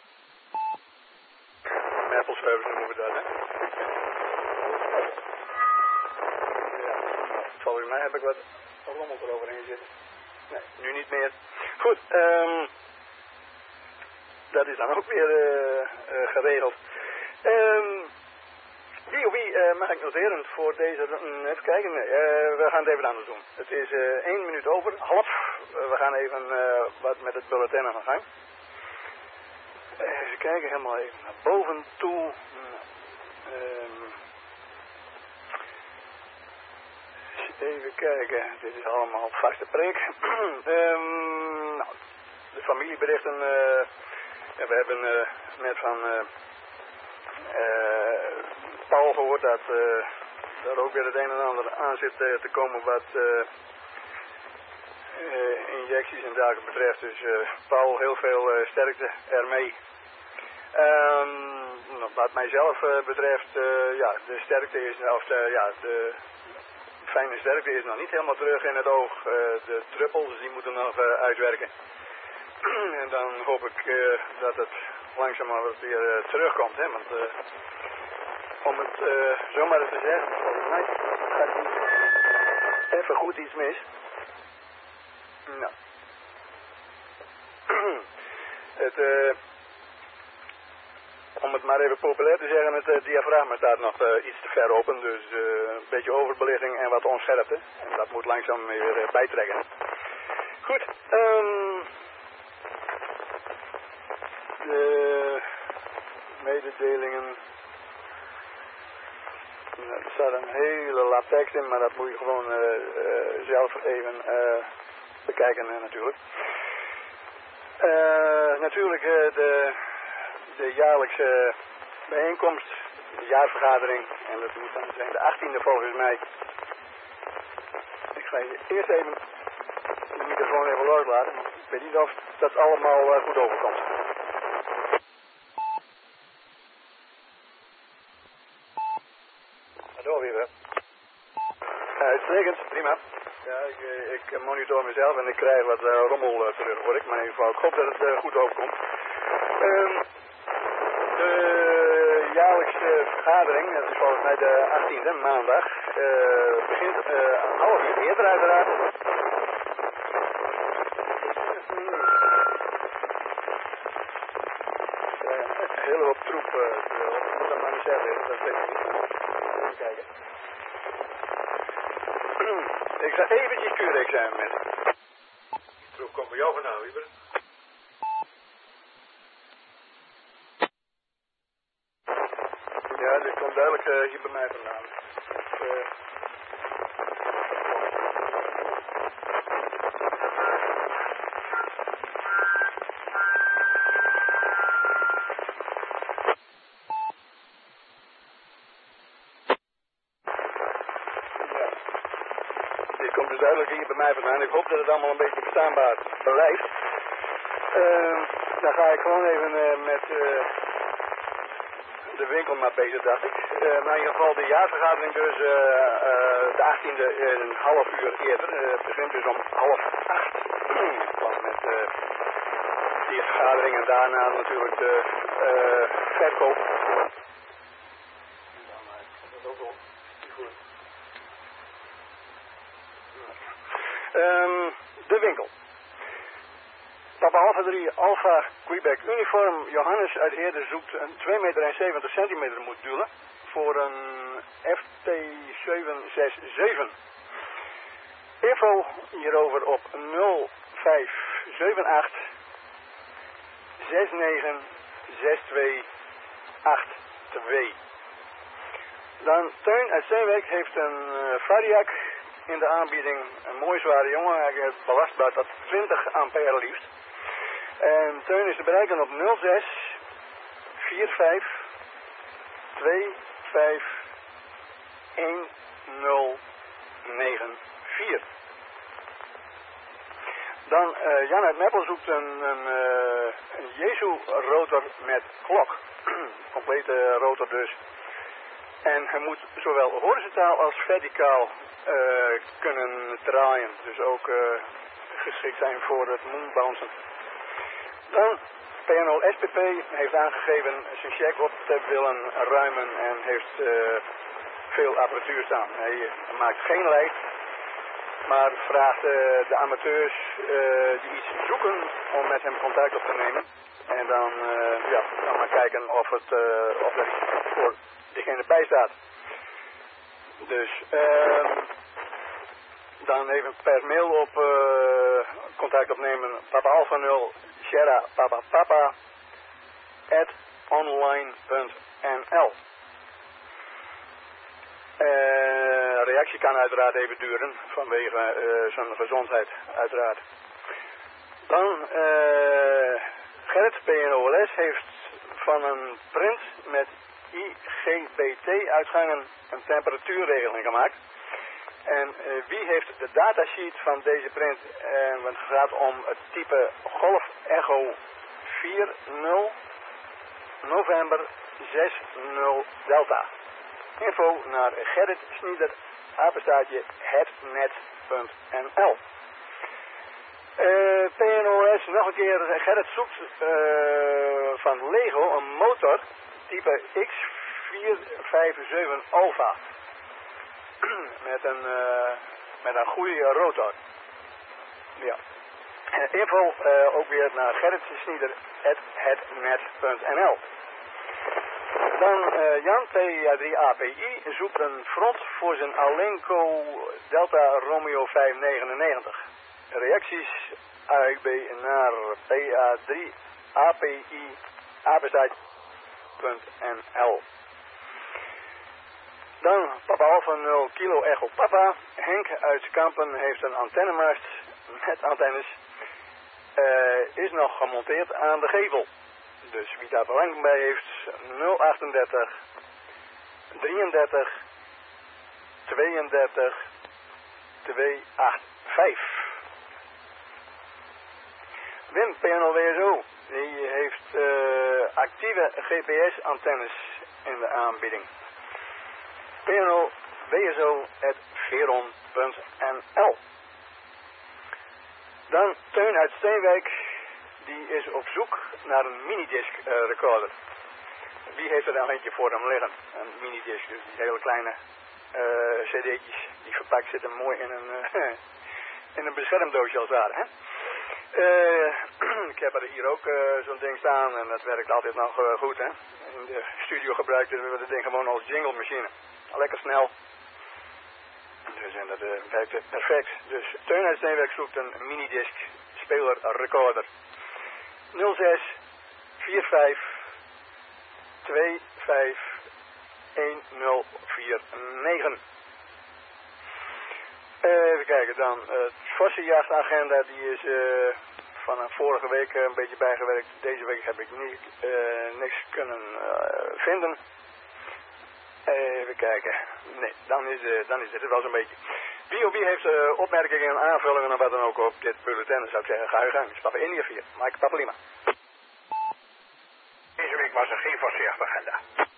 A: Apple service noemen we dat, hè? Ja, volgens mij heb ik wat rommel eroverheen zitten. Nee, nu niet meer. Goed, um, dat is dan ook weer uh, uh, geregeld. Um, wie of wie uh, mag ik noteren voor deze... Uh, even kijken, nee, uh, we gaan het even anders doen. Het is uh, één minuut over, half. Uh, we gaan even uh, wat met het bulletin aan de gang. Even kijken, helemaal even naar boven toe. Um, even kijken, dit is allemaal op vaste prik. um, nou, de familieberichten. Uh, ja, we hebben uh, net van uh, uh, Paul gehoord dat uh, er ook weer het een en ander aan zit uh, te komen wat uh, uh, injecties en dergelijke betreft. Dus uh, Paul, heel veel uh, sterkte ermee. Um, wat mijzelf uh, betreft, uh, ja, de sterkte is, of de, ja, de fijne sterkte is nog niet helemaal terug in het oog. Uh, de druppels, die moeten nog uh, uitwerken. En dan hoop ik uh, dat het langzaam weer uh, terugkomt, hè, want uh, om het uh, zomaar eens te zeggen, volgens mij gaat er even goed iets mis. Nou. Het, uh, om het maar even populair te zeggen, het uh, diafragma staat nog uh, iets te ver open, dus uh, een beetje overbelichting en wat onscherpte. En dat moet langzaam weer uh, bijtrekken. Goed, um, de mededelingen. Er staat een hele lap tekst in, maar dat moet je gewoon uh, uh, zelf even uh, bekijken uh, natuurlijk. Uh, natuurlijk uh, de, de jaarlijkse bijeenkomst, de jaarvergadering, en dat moet dan zijn de achttiende volgens mij. Ik ga je eerst even de microfoon even loslaten, want ik weet niet of dat allemaal uh, goed overkomt.
H: Door weer, hè?
A: Uitstekend, prima. Ja, ik, ik monitor mezelf en ik krijg wat uh, rommel uh, terug, hoor ik. Maar in ieder geval, ik hoop dat het uh, goed overkomt. Um, de jaarlijkse vergadering, dat is volgens mij de achttiende, maandag, uh, begint uh, een half uur eerder uiteraard. Uh, een hele hoop troep, uh, ik moet dat maar niet zeggen, dat weet ik niet. Even kijken. Ik ga eventjes keurexamen met.
H: Die troep komt bij jou vandaan, Wieber.
A: Ja, dit komt duidelijk uh, hier bij mij vandaan. Uh, Dit komt dus duidelijk hier bij mij vandaan. Ik hoop dat het allemaal een beetje verstaanbaar blijft. Uh, dan ga ik gewoon even uh, met uh, de winkel maar bezig, dacht ik. Uh, maar in ieder geval de jaarvergadering dus uh, uh, de achttiende een half uur eerder. Uh, het begint dus om half acht. Want met uh, die vergadering en daarna natuurlijk de uh, verkoop. Um, de winkel. Papa Alpha drie Alpha Quebec Uniform Johannes uit Heerde zoekt een twee meter en zeventig centimeter module voor een F T zeven zes zeven. info hierover op nul vijf zeven acht zes negen zes twee acht twee. Dan Teun uit Steenwijk heeft een uh, Variac in de aanbieding. Een mooi zware jongen. Hij is belastbaar tot twintig ampère liefst. En Teun is te bereiken op nul zes vier vijf twee vijf een nul negen vier. Dan uh, Jan uit Meppel zoekt een, een, uh, een Jesu rotor met klok. Complete rotor dus. En hij moet zowel horizontaal als verticaal uh, kunnen draaien. Dus ook uh, geschikt zijn voor het moonbouncen. Dan P N O S P P heeft aangegeven zijn check op te willen ruimen en heeft uh, veel apparatuur staan. Hij maakt geen lijst, maar vraagt uh, de amateurs uh, die iets zoeken om met hem contact op te nemen. En dan, uh, ja, dan maar kijken of, het, uh, of er iets voor diegene bij staat. Dus uh, dan even per mail op uh, contact opnemen. Papa Alpha nul Sierra Papa Papa at online punt n l. Uh, reactie kan uiteraard even duren vanwege uh, zijn gezondheid uiteraard. Dan uh, Gerrit P N O L S heeft van een print met I G B T uitgangen een temperatuurregeling gemaakt. En uh, wie heeft de datasheet van deze print? En het gaat om het type Golf Echo vier nul November zes nul Delta. Info naar Gerrit Snieder, apenstaartje hetnet punt n l. Uh, P N O S, nog een keer, Gerrit zoekt uh, van Lego een motor type X vier vijf zeven Alpha. met, een, uh, met een goede rotor. Ja. Uh, info uh, ook weer naar Gerrit Snieder, at hetnet punt n l. Dan uh, Jan T drie A P I zoekt een front voor zijn Alenco Delta Romeo vijf negenennegentig. Reacties A U B naar P A drie A P I apenstaartje punt n l. Dan Papa Alpha nul Kilo Echo Papa. Henk uit Kampen heeft een antennemast met antennes. Uh, is nog gemonteerd aan de gevel. Dus wie daar belang bij heeft, nul achtendertig drieëndertig tweeëndertig tweehonderdvijfentachtig. Wim P N O W S O, die heeft uh, actieve G P S antennes in de aanbieding. P N O W S O at veron punt n l. Dan Teun uit Steenwijk, die is op zoek naar een minidisc uh, recorder. Wie heeft er nou eentje voor hem liggen? Een minidisc, dus die hele kleine uh, cd'tjes die verpakt zitten mooi in een, uh, in een beschermdoosje als het ware. Hè? Uh, ik heb er hier ook uh, zo'n ding staan en dat werkt altijd nog uh, goed. Hè? In de studio gebruikten we dat ding gewoon als jingle machine. Lekker snel. Dus en dat uh, werkt perfect. Dus Teun uit Steenwijk zoekt een minidisc speler recorder. nul zes vier vijf twee vijf een nul vier negen. Uh, even kijken dan. Uh, het vossenjachtagenda die is uh, van uh, vorige week uh, een beetje bijgewerkt. Deze week heb ik niet, uh, niks kunnen uh, vinden. Even kijken. Nee, dan is, uh, dan is dit het wel zo'n beetje. Wie of wie heeft uh, opmerkingen en aanvullingen en wat dan ook op dit bulletin, dan zou ik zeggen, ga je gang. Papa India vier, Mike Papalima.
J: Deze week was er geen vossenjachtagenda.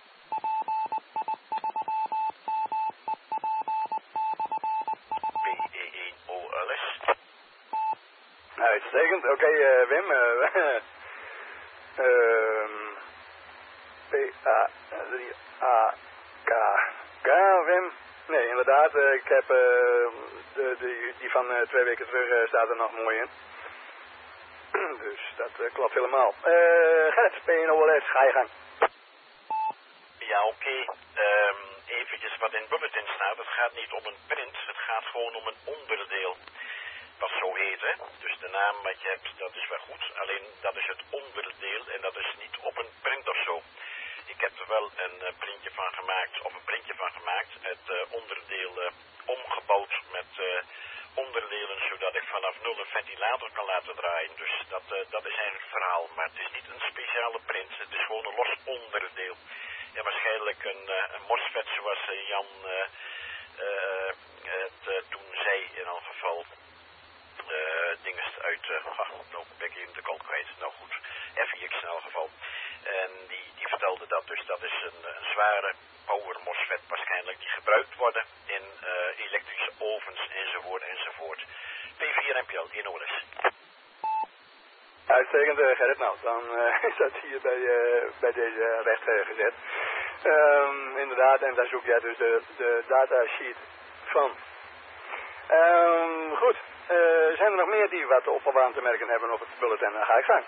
B: P E één O L S.
A: Uitstekend. Oké, okay, uh, Wim. Uh, uh, P A drie A K K, Wim. Nee, inderdaad. Uh, ik heb uh, de, de, die van uh, twee weken terug uh, staat er nog mooi in. Dus dat uh, klopt helemaal. Uh, Gerrit, P N O L S, ga je gang.
B: Ja, oké. Okay. Um, eventjes wat in het bulletin staat. Nou, dat gaat niet om een print, het gaat gewoon om een onderdeel. Wat zo heet, hè. Dus de naam wat je hebt, dat is wel goed. Alleen dat is het onderdeel en dat is niet op een print of zo. Ik heb er wel een uh, printje van gemaakt, of een printje van gemaakt. Het uh, onderdeel uh, omgebouwd met uh, onderdelen, zodat ik vanaf nul een ventilator kan laten draaien. Dus dat, uh, dat is eigenlijk het verhaal. Maar het is niet een speciale print, het is gewoon een los onderdeel. Ja, waarschijnlijk een, uh, een MOSFET zoals uh, Jan uh, uh, het uh, toen zei in elk geval. Uh, dinges uit, uh, ach, nou ben ik even de kant kwijt. Nou goed, F I X in elk geval. En die, die vertelde dat, dus dat is een, een zware power MOSFET waarschijnlijk die gebruikt worden in uh, elektrische ovens enzovoort enzovoort. P vier M P L in orde.
A: Uitstekend, uh, Gerrit. Nou, dan uh, is dat hier bij, uh, bij deze recht uh, gezet. Um, inderdaad, en daar zoek jij dus de, de datasheet van. Um, goed. Uh, zijn er nog meer die wat op of aan te merken hebben op het bulletin? Dan ga ik gang.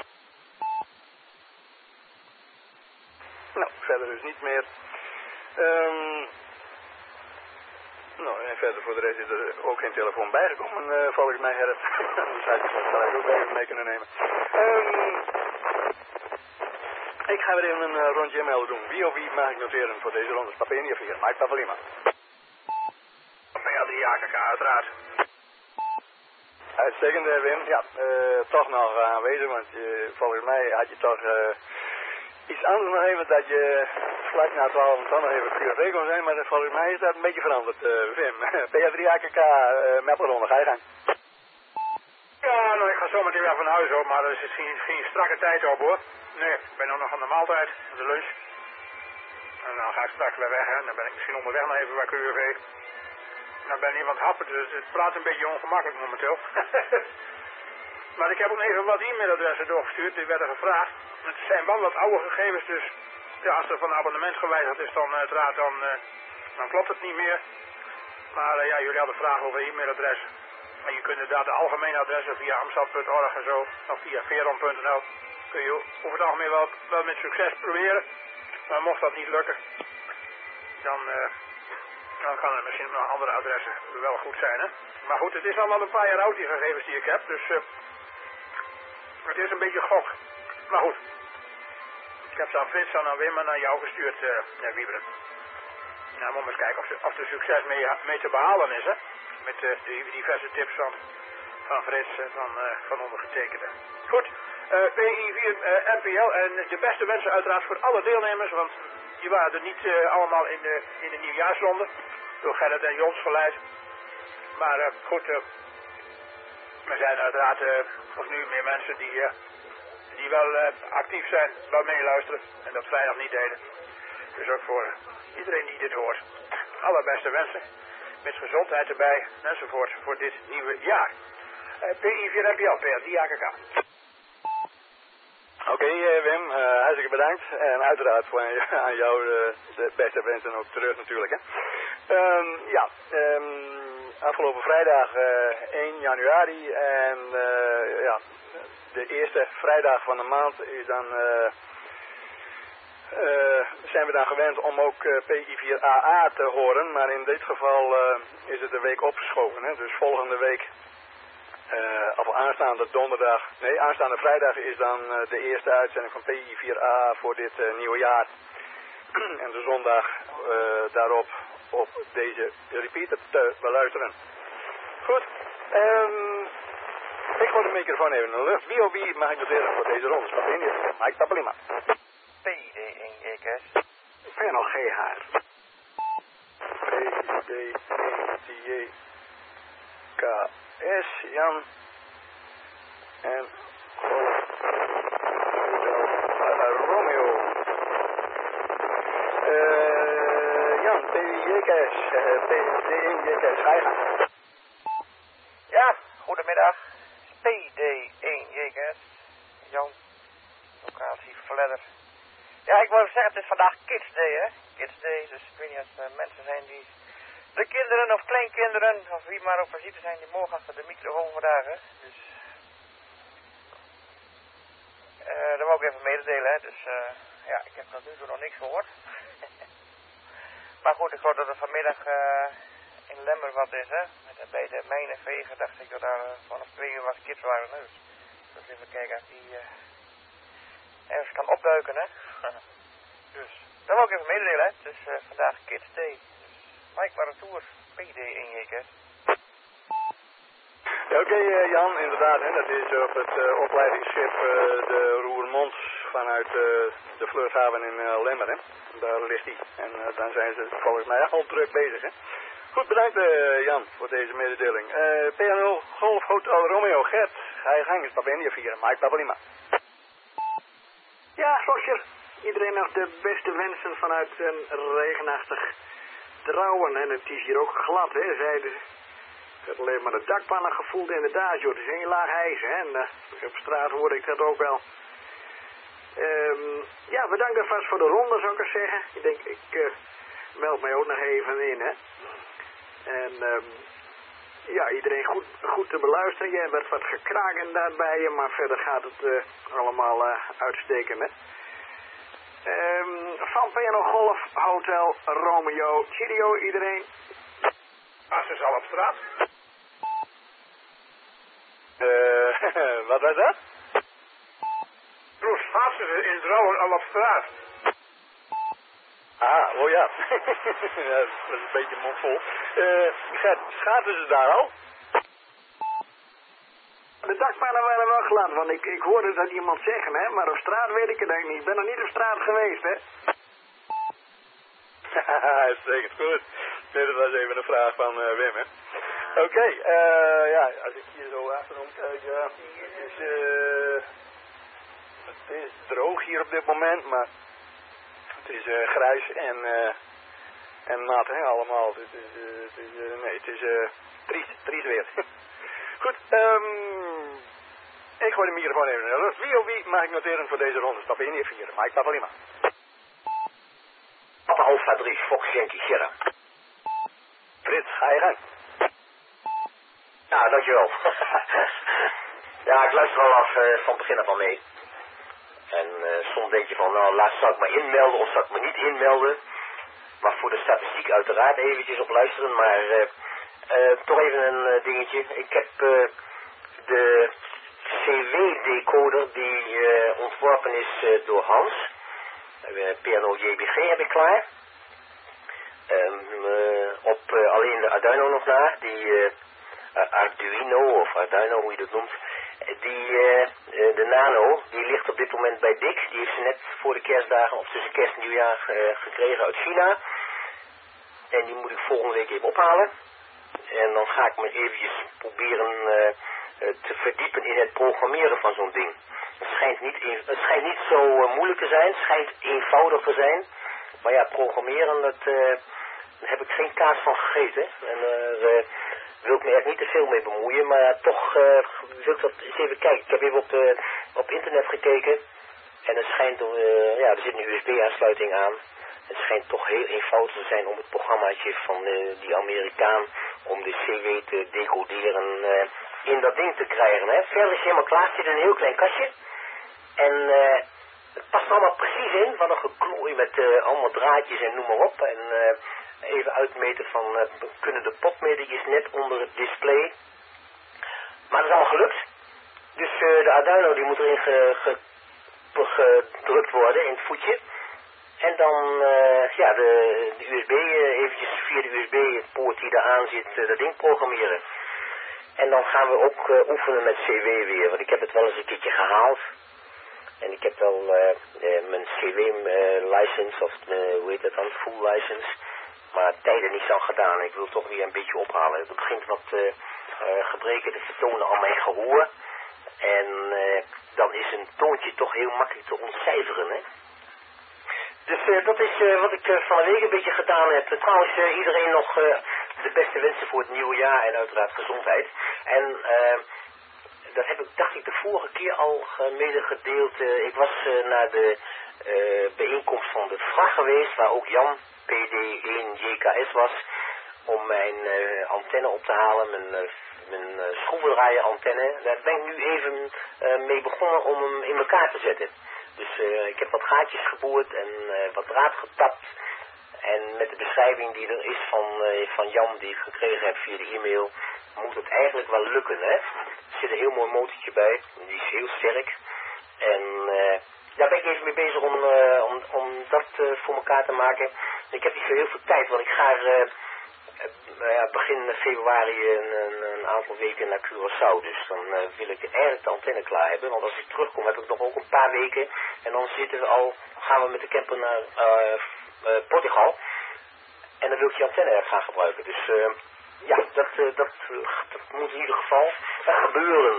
A: Nou, verder dus niet meer. Um, nou, en verder voor de rest is er ook geen telefoon bijgekomen, uh, volgens mij, Gerrit. Dus had je het gelijk ook even mee kunnen nemen. Um, ik ga weer even een uh, rondje melden doen. Wie of wie mag ik noteren voor deze ronde? Papeni of hier? Mike Papalima.
J: Ja, die A K K uiteraard.
A: Uitstekend, Wim. Ja, uh, toch nog aanwezig, want uh, volgens mij had je toch uh, iets anders nog even dat je vlak na twaalf toch nog even Q R V kon zijn, maar volgens mij is dat een beetje veranderd, uh, Wim. P F drie A K K, uh, Meppelronde, ga je gang.
J: Ja, nou ik ga zo meteen weer van huis op, maar er is geen, geen strakke tijd op hoor. Nee, ik ben nog aan de maaltijd, aan de lunch. En dan ga ik straks weer weg, hè. Dan ben ik misschien onderweg nog even bij Q R V. Nou ben iemand happen, dus het praat een beetje ongemakkelijk momenteel. Maar ik heb ook even wat e-mailadressen doorgestuurd, die werden gevraagd. Het zijn wel wat oude gegevens, dus ja, als er van abonnement gewijzigd is, dan uiteraard, dan, uh, dan klopt het niet meer. Maar uh, ja, jullie hadden vragen over e-mailadres. En je kunt inderdaad de algemene adressen via amstad punt org en zo, of via veron punt n l, kun je over het algemeen wel, wel met succes proberen. Maar mocht dat niet lukken, dan... Uh, Dan kan er misschien nog andere adressen wel goed zijn, hè. Maar goed, het is al wel een paar jaar oud, die gegevens die ik heb. Dus uh, het is een beetje gok. Maar goed. Ik heb ze aan Frits en aan Wim en aan jou gestuurd, uh, uh, Wieberen. Nou, moet maar eens kijken of, ze, of er succes mee, mee te behalen is, hè. Met uh, die diverse tips van, van Frits en van, uh, van ondergetekende. Goed. Uh, P I vier uh, M P L en de beste wensen uiteraard voor alle deelnemers, want die waren er niet uh, allemaal in de, in de nieuwjaarsronde. Door Gerrit en Jons geleid. Maar uh, goed, uh, er zijn uiteraard uh, nog nu meer mensen die, uh, die wel uh, actief zijn, wel meeluisteren en dat vrijdag niet deden. Dus ook voor iedereen die dit hoort. Allerbeste wensen, met gezondheid erbij enzovoort voor dit nieuwe jaar. Uh, P I vier M P L, P R drie A K K.
A: Oké, okay, Wim, uh, hartstikke bedankt. En uiteraard voor aan jou uh, de beste wensen ook terug natuurlijk. Hè. Um, ja, um, afgelopen vrijdag uh, één januari en uh, ja, de eerste vrijdag van de maand is dan, uh, uh, zijn we dan gewend om ook uh, P I vier A A te horen. Maar in dit geval uh, is het een week opgeschoven. Hè. Dus volgende week... Uh, of aanstaande donderdag, nee, aanstaande vrijdag is dan uh, de eerste uitzending van P I vier A voor dit uh, nieuwe jaar. En de zondag uh, daarop op deze repeater te beluisteren. Goed, um, ik gooi de microfoon even in de lucht. Wie of wie mag ik noteren voor deze ronde? Wat in is? Mike Papalima.
C: P D één J K S.
A: Panel G H. P D één J K S, Jan en Romeo. Uh, Jan, P D J K S, uh, P D één J K S, ga je gaan.
C: Ja, goedemiddag. P D één J K S. Jan, locatie Fledder. Ja, ik wil even zeggen, het is vandaag Kids Day, hè. Kids Day, dus ik weet niet of er mensen zijn die... De kinderen of kleinkinderen, of wie maar op visite zijn, die mogen achter de microfoon vandaag, hè. Dus... Uh, dat wil ik even mededelen, hè. Dus, uh, ja, ik heb tot nu toe nog niks gehoord.
K: Maar goed, ik hoorde dat er vanmiddag uh, in Lemmer wat is, hè. Met, bij de mijnen vegen dacht ik dat daar uh, vanaf twee uur wat kids waren. Dus, dus even kijken of die uh, ergens kan opduiken, hè. Dus, dat wil ik even mededelen, hè. Het is uh, vandaag Kids Day. Dus, Mike Maratour, P D in J K S.
A: Ja, oké okay, uh, Jan, inderdaad, hè, dat is op het uh, opleidingsschip uh, de Roermond vanuit uh, de vluchthaven in uh, Lemmer, hè. Daar ligt hij. En uh, dan zijn ze volgens mij al druk bezig, hè. Goed, bedankt uh, Jan voor deze mededeling. Uh, P N O Golf Hotel Romeo, Gert, ga je gang, stap India vieren, Mike Papalima.
L: Ja, Roger, iedereen nog de beste wensen vanuit een regenachtig Trouwen. En het is hier ook glad, hè, zeiden ze. Ik heb alleen maar de dakpannen gevoeld, inderdaad, joh. Het is een laag ijs, hè. En uh, op straat hoorde ik dat ook wel. Um, ja, bedankt alvast voor de ronde, zou ik eens zeggen. Ik denk, ik uh, meld mij ook nog even in, hè. En um, ja, iedereen goed, goed te beluisteren. Jij werd wat gekraken daarbij je, maar verder gaat het uh, allemaal uh, uitstekend, hè. Um, van P N O Golf Hotel Romeo. Cheerio, iedereen.
J: Ah, ze is al op straat.
A: Uh, wat was dat?
J: Roes, schaatsen in Drouwen al op straat.
A: Ah, oh ja. Ja, dat is een beetje mondvol. Uh, Gert, schaatsen ze daar al?
L: De dakpannen waren wel glad, want ik, ik hoorde dat iemand zeggen, hè. Maar op straat weet ik het eigenlijk niet. Ik ben nog niet op straat geweest, hè.
A: Uitstekend, goed. Nee, dat was even een vraag van uh, Wim, hè. Oké, okay, uh, ja, als ik hier zo achterom kijk, ja, het is, uh, het is droog hier op dit moment, maar het is uh, grijs en, uh, en nat, hè, allemaal. Het is, uh, het is uh, nee, het is uh, triest, triest weer. Goed, um, ik gooi de microfoon even naar de lucht. Wie of wie mag ik noteren voor deze ronde? Stap in hier vieren, maar ik stap alleen maar.
I: Papa Alpha drie, Fox Yankee Sierra.
A: Frits, ga je gang.
I: Ja, dankjewel. Ja, ik luister al af uh, van begin af aan mee. En uh, soms denk je van, nou, laatst zou ik me inmelden of zou ik me niet inmelden. Maar voor de statistiek uiteraard eventjes op luisteren. Maar uh, uh, toch even een uh, dingetje. Ik heb uh, de C W-decoder die uh, ontworpen is uh, door Hans. Uh, P N O J B G heb ik klaar. Um, uh, op uh, alleen de Arduino nog na. Die uh, Arduino of Arduino, hoe je dat noemt. Die, uh, uh, de Nano, die ligt op dit moment bij Dix. Die heeft ze net voor de kerstdagen of tussen kerst en nieuwjaar uh, gekregen uit China. En die moet ik volgende week even ophalen. En dan ga ik me eventjes proberen uh, uh, te verdiepen in het programmeren van zo'n ding. Het schijnt niet, het schijnt niet zo uh, moeilijk te zijn, het schijnt eenvoudig te zijn. Maar ja, programmeren, dat, uh, daar heb ik geen kaas van gegeten. En daar uh, wil ik me echt niet te veel mee bemoeien. Maar uh, toch uh, wil ik dat eens even kijken. Ik heb even op, de, op internet gekeken. En het schijnt, uh, ja, er zit een U S B-aansluiting aan. Het schijnt toch heel eenvoudig te zijn om het programmaatje van uh, die Amerikaan, om de C W te decoderen, uh, in dat ding te krijgen. Hè. Verder is helemaal klaar, het zit in een heel klein kastje. En uh, het past allemaal precies in, wat een geklooi met uh, allemaal draadjes en noem maar op. En uh, even uitmeten van, uh, kunnen de potmetertjes net onder het display. Maar dat is allemaal gelukt. Dus uh, de Arduino die moet erin ge, ge, gedrukt worden in het voetje. En dan uh, ja, de, de U S B, uh, eventjes via de U S B-poort die daar aan zit, uh, dat ding programmeren. En dan gaan we ook uh, oefenen met C W weer, want ik heb het wel eens een keertje gehaald. En ik heb wel uh, uh, mijn C W-license, uh, of uh, hoe heet dat dan, full license, maar tijden niet zo gedaan. Ik wil toch weer een beetje ophalen. Het begint wat uh, uh, gebreken te vertonen aan mijn gehoor. En uh, dan is een toontje toch heel makkelijk te ontcijferen, hè. Dus uh, dat is uh, wat ik uh, van de week een beetje gedaan heb. Uh, trouwens, uh, iedereen nog uh, de beste wensen voor het nieuwe jaar en uiteraard gezondheid. En uh, dat heb ik, dacht ik, de vorige keer al uh, medegedeeld. Uh, ik was uh, naar de uh, bijeenkomst van de V R A geweest, waar ook Jan, P D één J K S was, om mijn uh, antenne op te halen, mijn, uh, mijn uh, schroevendraaier antenne. Daar ben ik nu even uh, mee begonnen om hem in elkaar te zetten. Dus uh, ik heb wat gaatjes geboord en uh, wat draad getapt. En met de beschrijving die er is van, uh, van Jan, die ik gekregen heb via de e-mail, moet het eigenlijk wel lukken, hè. Er zit een heel mooi motortje bij, die is heel sterk. En uh, daar ben ik even mee bezig om, uh, om, om dat uh, voor elkaar te maken. Ik heb niet zo heel veel tijd, want ik ga uh, uh, ja, begin februari een, een, een aantal weken naar Curaçao. Dus dan uh, wil ik eigenlijk de antenne klaar hebben. Want als ik terugkom heb ik nog ook een paar weken. En dan zitten we al, gaan we met de camper naar uh, uh, Portugal. En dan wil ik die antenne gaan gebruiken. Dus uh, ja, dat, uh, dat, uh, dat moet in ieder geval uh, gebeuren.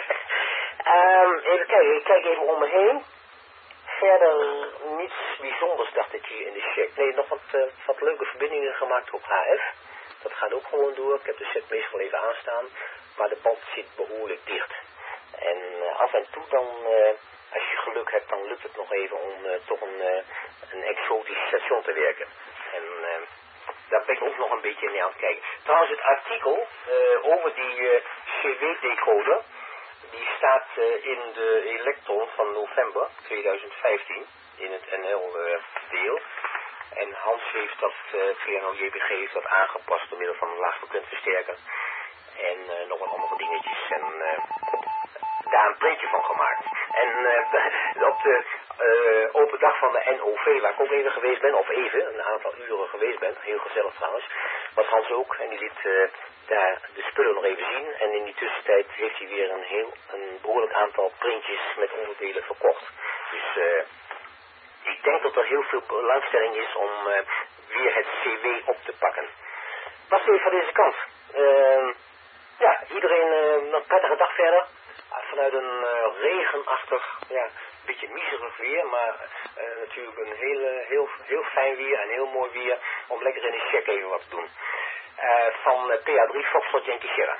I: um, even kijken, ik kijk even om me heen. Verder niets bijzonders, dacht ik hier in de check. Nee, nog wat, uh, wat leuke verbindingen gemaakt op H F. Dat gaat ook gewoon door. Ik heb de set meestal even aanstaan. Maar de band zit behoorlijk dicht. En uh, af en toe dan, uh, als je geluk hebt, dan lukt het nog even om uh, toch een, uh, een exotisch station te werken. En uh, daar ben ik ook nog een beetje mee aan het kijken. Trouwens, het artikel uh, over die uh, C W-decoder, die staat uh, in de Electron van november tweeduizend vijftien, in het N L-deel. Uh, en Hans heeft dat, uh, P N O J P G heeft dat aangepast door middel van een laagfrequent versterker. En uh, nog wat andere dingetjes. En uh, daar een printje van gemaakt. En uh, op de uh, open dag van de N O V, waar ik ook even geweest ben, of even, een aantal uren geweest ben, heel gezellig trouwens, was Hans ook. En die liet uh, daar de spullen nog even zien. En in die tussentijd heeft hij weer een heel, een behoorlijk aantal printjes met onderdelen verkocht. Dus uh, ik denk dat er heel veel belangstelling is om uh, weer het C W op te pakken. Wat even van deze kant. Uh, ja, iedereen uh, een prettige dag verder. Vanuit een uh, regenachtig, ja, beetje miserig weer, maar uh, natuurlijk een heel, heel, heel fijn weer en heel mooi weer om lekker in de check even wat te doen. Uh, van uh, P A drie Foxtrot Yankee Sierra.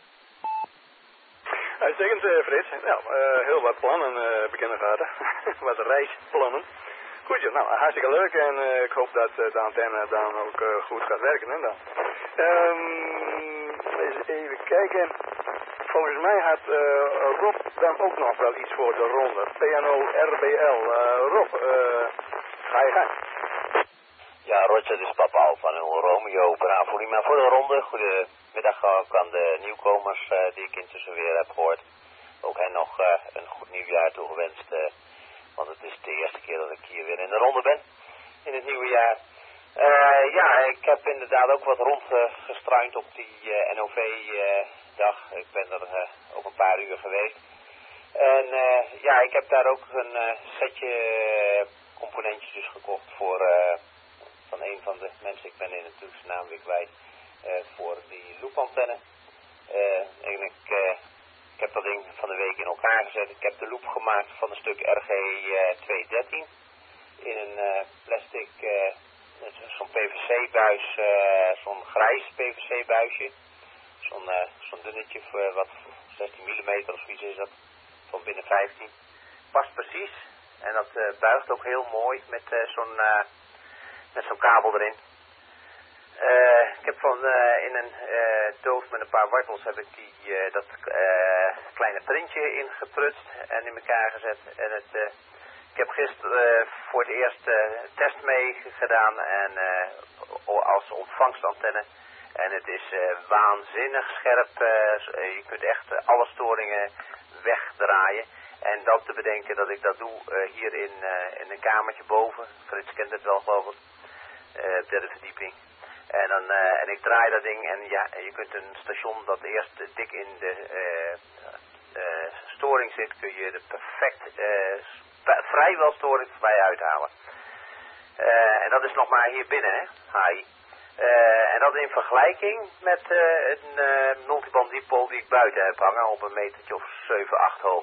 A: Uitstekend, uh, Frits. Nou, uh, heel wat plannen uh, bekende gaten. Wat reisplannen. Goed, ja, nou, hartstikke leuk en uh, ik hoop dat uh, de antenne dan ook uh, goed gaat werken. Hè, dan. Um, eens even kijken. Volgens mij had uh, Rob dan ook nog wel iets voor de ronde. P N O R B L. Uh, Rob, uh, ga je gang.
M: Ja, Roger, dit is Papa Al van Romeo Bravo Lima voor de ronde. Goedemiddag ook aan de nieuwkomers uh, die ik intussen weer heb gehoord. Ook hen nog uh, een goed nieuwjaar toegewenst. Uh, want het is de eerste keer dat ik hier weer in de ronde ben in het nieuwe jaar. Uh, ja, ik heb inderdaad ook wat rondgestruind uh, op die uh, N O V-dag. Uh, ik ben er uh, ook een paar uur geweest. En uh, ja, ik heb daar ook een uh, setje uh, componentjes dus gekocht voor uh, van een van de mensen. Ik ben in natuurlijk zijn naam weer kwijt. Uh, voor die loopantenne. Uh, en ik, uh, ik heb dat ding van de week in elkaar gezet. Ik heb de loop gemaakt van een stuk R G tweehonderddertien. In een uh, plastic... Uh, zo'n P V C-buis, uh, zo'n grijs P V C-buisje. Zo'n uh, zo'n dunnetje, voor wat zestien millimeter of zoiets is dat, van binnen vijftien. Past precies. En dat uh, buigt ook heel mooi met uh, zo'n uh, met zo'n kabel erin. Uh, ik heb van uh, in een uh, doos met een paar wortels heb ik die, uh, dat uh, kleine printje ingeprutst en in elkaar gezet. En het... Uh, Ik heb gisteren uh, voor het eerst uh, test mee gedaan en uh, als ontvangstantenne. En het is uh, waanzinnig scherp. Uh, je kunt echt uh, alle storingen wegdraaien. En dan te bedenken dat ik dat doe uh, hier in, uh, in een kamertje boven. Frits kent het wel, geloof ik. Uh, derde verdieping. En, dan, uh, en ik draai dat ding en ja, je kunt een station dat eerst uh, dik in de uh, uh, storing zit, kun je de perfect... Uh, vrijwel storing voorbij uithalen. Uh, en dat is nog maar hier binnen, hè, H I. Uh, en dat in vergelijking met uh, een uh, multiband dipol die ik buiten heb hangen op een metertje of zeven, acht hoog.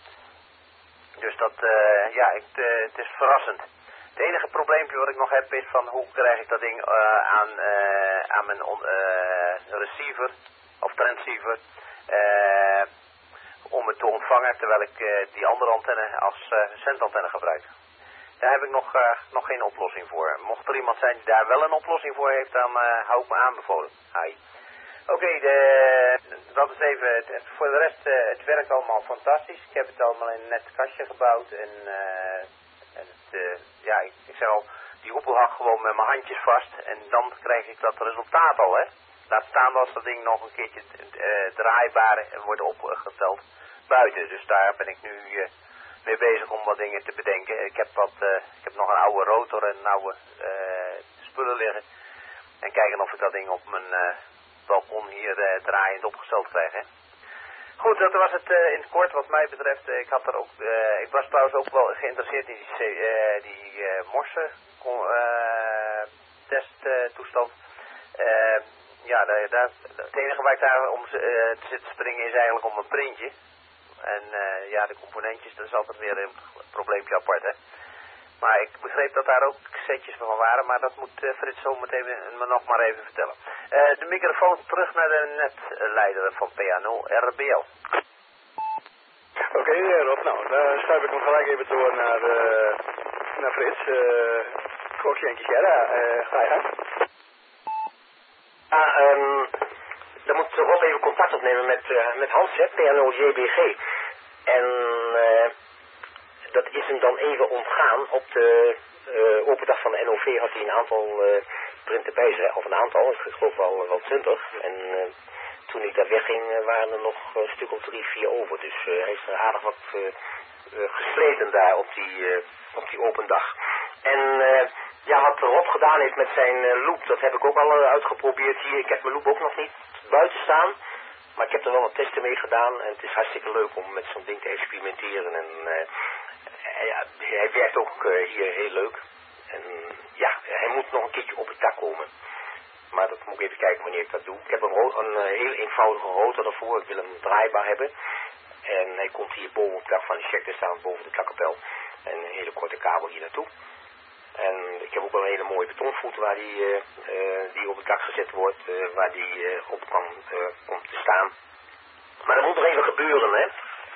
M: Dus dat, uh, ja, ik, uh, het is verrassend. Het enige probleempje wat ik nog heb is van hoe krijg ik dat ding uh, aan, uh, aan mijn on, uh, receiver of transceiver. Uh, om het te ontvangen, terwijl ik uh, die andere antenne als uh, zendantenne gebruik. Daar heb ik nog, uh, nog geen oplossing voor. Mocht er iemand zijn die daar wel een oplossing voor heeft, dan uh, hou ik me aanbevolen. Hi. Oké, okay, dat is even, het, voor de rest, uh, het werkt allemaal fantastisch. Ik heb het allemaal in een net kastje gebouwd en, uh, en het, uh, ja, ik, ik zeg al,
C: die ophang gewoon met mijn handjes vast en dan krijg ik dat resultaat al, hè. Laat staan als dat ding nog een keertje uh, draaibaar en wordt opgeteld buiten. Dus daar ben ik nu uh, mee bezig om wat dingen te bedenken. Ik heb, wat, uh, ik heb nog een oude rotor en oude uh, spullen liggen. En kijken of ik dat ding op mijn uh, balkon hier uh, draaiend opgesteld krijg, hè. Goed, dat was het uh, in het kort wat mij betreft. Ik, had er ook, uh, ik was trouwens ook wel geïnteresseerd in die, uh, die uh, morsen uh, testtoestand. Uh, ja, daar, daar, het enige waar ik daar om uh, te zitten springen is eigenlijk om een printje. En uh, ja, de componentjes, dat is altijd weer een probleempje apart, hè. Maar ik begreep dat daar ook setjes van waren, maar dat moet uh, Frits zo meteen me nog maar even vertellen. Uh, de microfoon terug naar de netleider van P A nul R B L.
A: Oké, okay, Rob, nou, dan schuif ik hem gelijk even door naar, uh, naar Frits. Uh, Foxy en Sierra, uh, ga je gang.
I: Ah, um, dan moet Rob even contact opnemen met, uh, met Hans, hè, P A nul J B G. En uh, dat is hem dan even ontgaan. Op de uh, open dag van de N O V had hij een aantal uh, printen bij zich, of een aantal, ik geloof wel wel twintig. En uh, toen ik daar wegging uh, waren er nog een stuk of drie, vier over. Dus uh, hij is er aardig wat uh, uh, gesleten daar op die, uh, op die open dag. En uh, ja, wat Rob gedaan heeft met zijn uh, loop, dat heb ik ook al uh, uitgeprobeerd hier. Ik heb mijn loop ook nog niet buiten staan. Maar ik heb er wel wat testen mee gedaan. En het is hartstikke leuk om met zo'n ding te experimenteren. En uh, ja, hij werkt ook uh, hier heel leuk. En ja, hij moet nog een keertje op het dak komen. Maar dat moet ik even kijken wanneer ik dat doe. Ik heb een, een uh, heel eenvoudige rotor daarvoor. Ik wil hem draaibaar hebben. En hij komt hier boven op het dak van de check te staan, boven de dakkapel. En een hele korte kabel hier naartoe. En ik heb ook wel een hele mooie betonvoet waar die, uh, uh, die op het dak gezet wordt, uh, waar die uh, op kan uh, komt te staan. Maar dat moet nog even gebeuren, hè.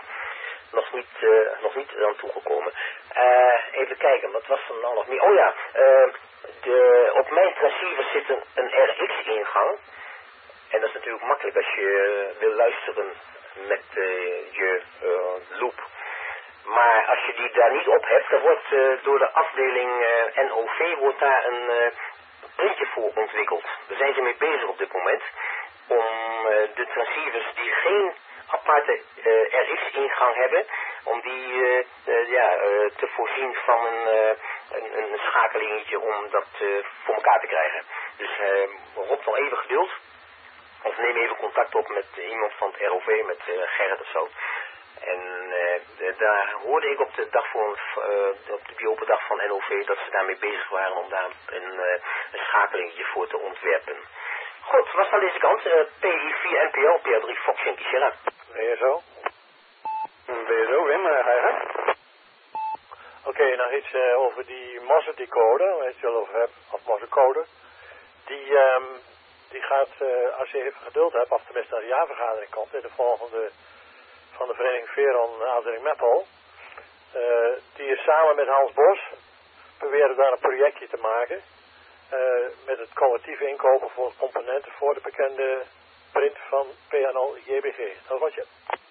I: Nog niet, uh, nog niet aan toegekomen. Uh, even kijken, wat was er nou nog meer? Oh ja, uh, de, op mijn transceiver zit een, een R X-ingang. En dat is natuurlijk makkelijk als je uh, wil luisteren met uh, je uh, loop. Maar als je die daar niet op hebt, dan wordt uh, door de afdeling uh, N O V wordt daar een uh, printje voor ontwikkeld. Daar zijn ze mee bezig op dit moment. Om uh, de transceivers die geen aparte uh, R X-ingang hebben, om die uh, uh, ja, uh, te voorzien van een, uh, een, een schakelingetje om dat uh, voor elkaar te krijgen. Dus uh, Rob nog even geduld. Of neem even contact op met iemand van het R O V, met uh, Gerrit of zo. En uh, daar hoorde ik op de dag voor, uh, op de biopendag van N O V dat ze daarmee bezig waren om daar een, uh, een schakelingetje voor te ontwerpen. Goed, wat van deze kant? Uh, P I vier N P L, P A drie Fox en Sierra.
H: Ben je zo?
A: Ben je zo, Wim? Ga je gang?
H: Oké, okay, nog iets uh, over die Morse-decoder, waar je het wel over hebt, of Morse-code. Die, um, die gaat, uh, als je even geduld hebt, of tenminste naar de jaarvergadering komt, in de volgende van de vereniging Veron, afdeling Meppel. Uh, die is samen met Hans Bos, proberen daar een projectje te maken. Uh, met het collectief inkopen voor componenten voor de bekende print van P A nul J B G. Dat was je.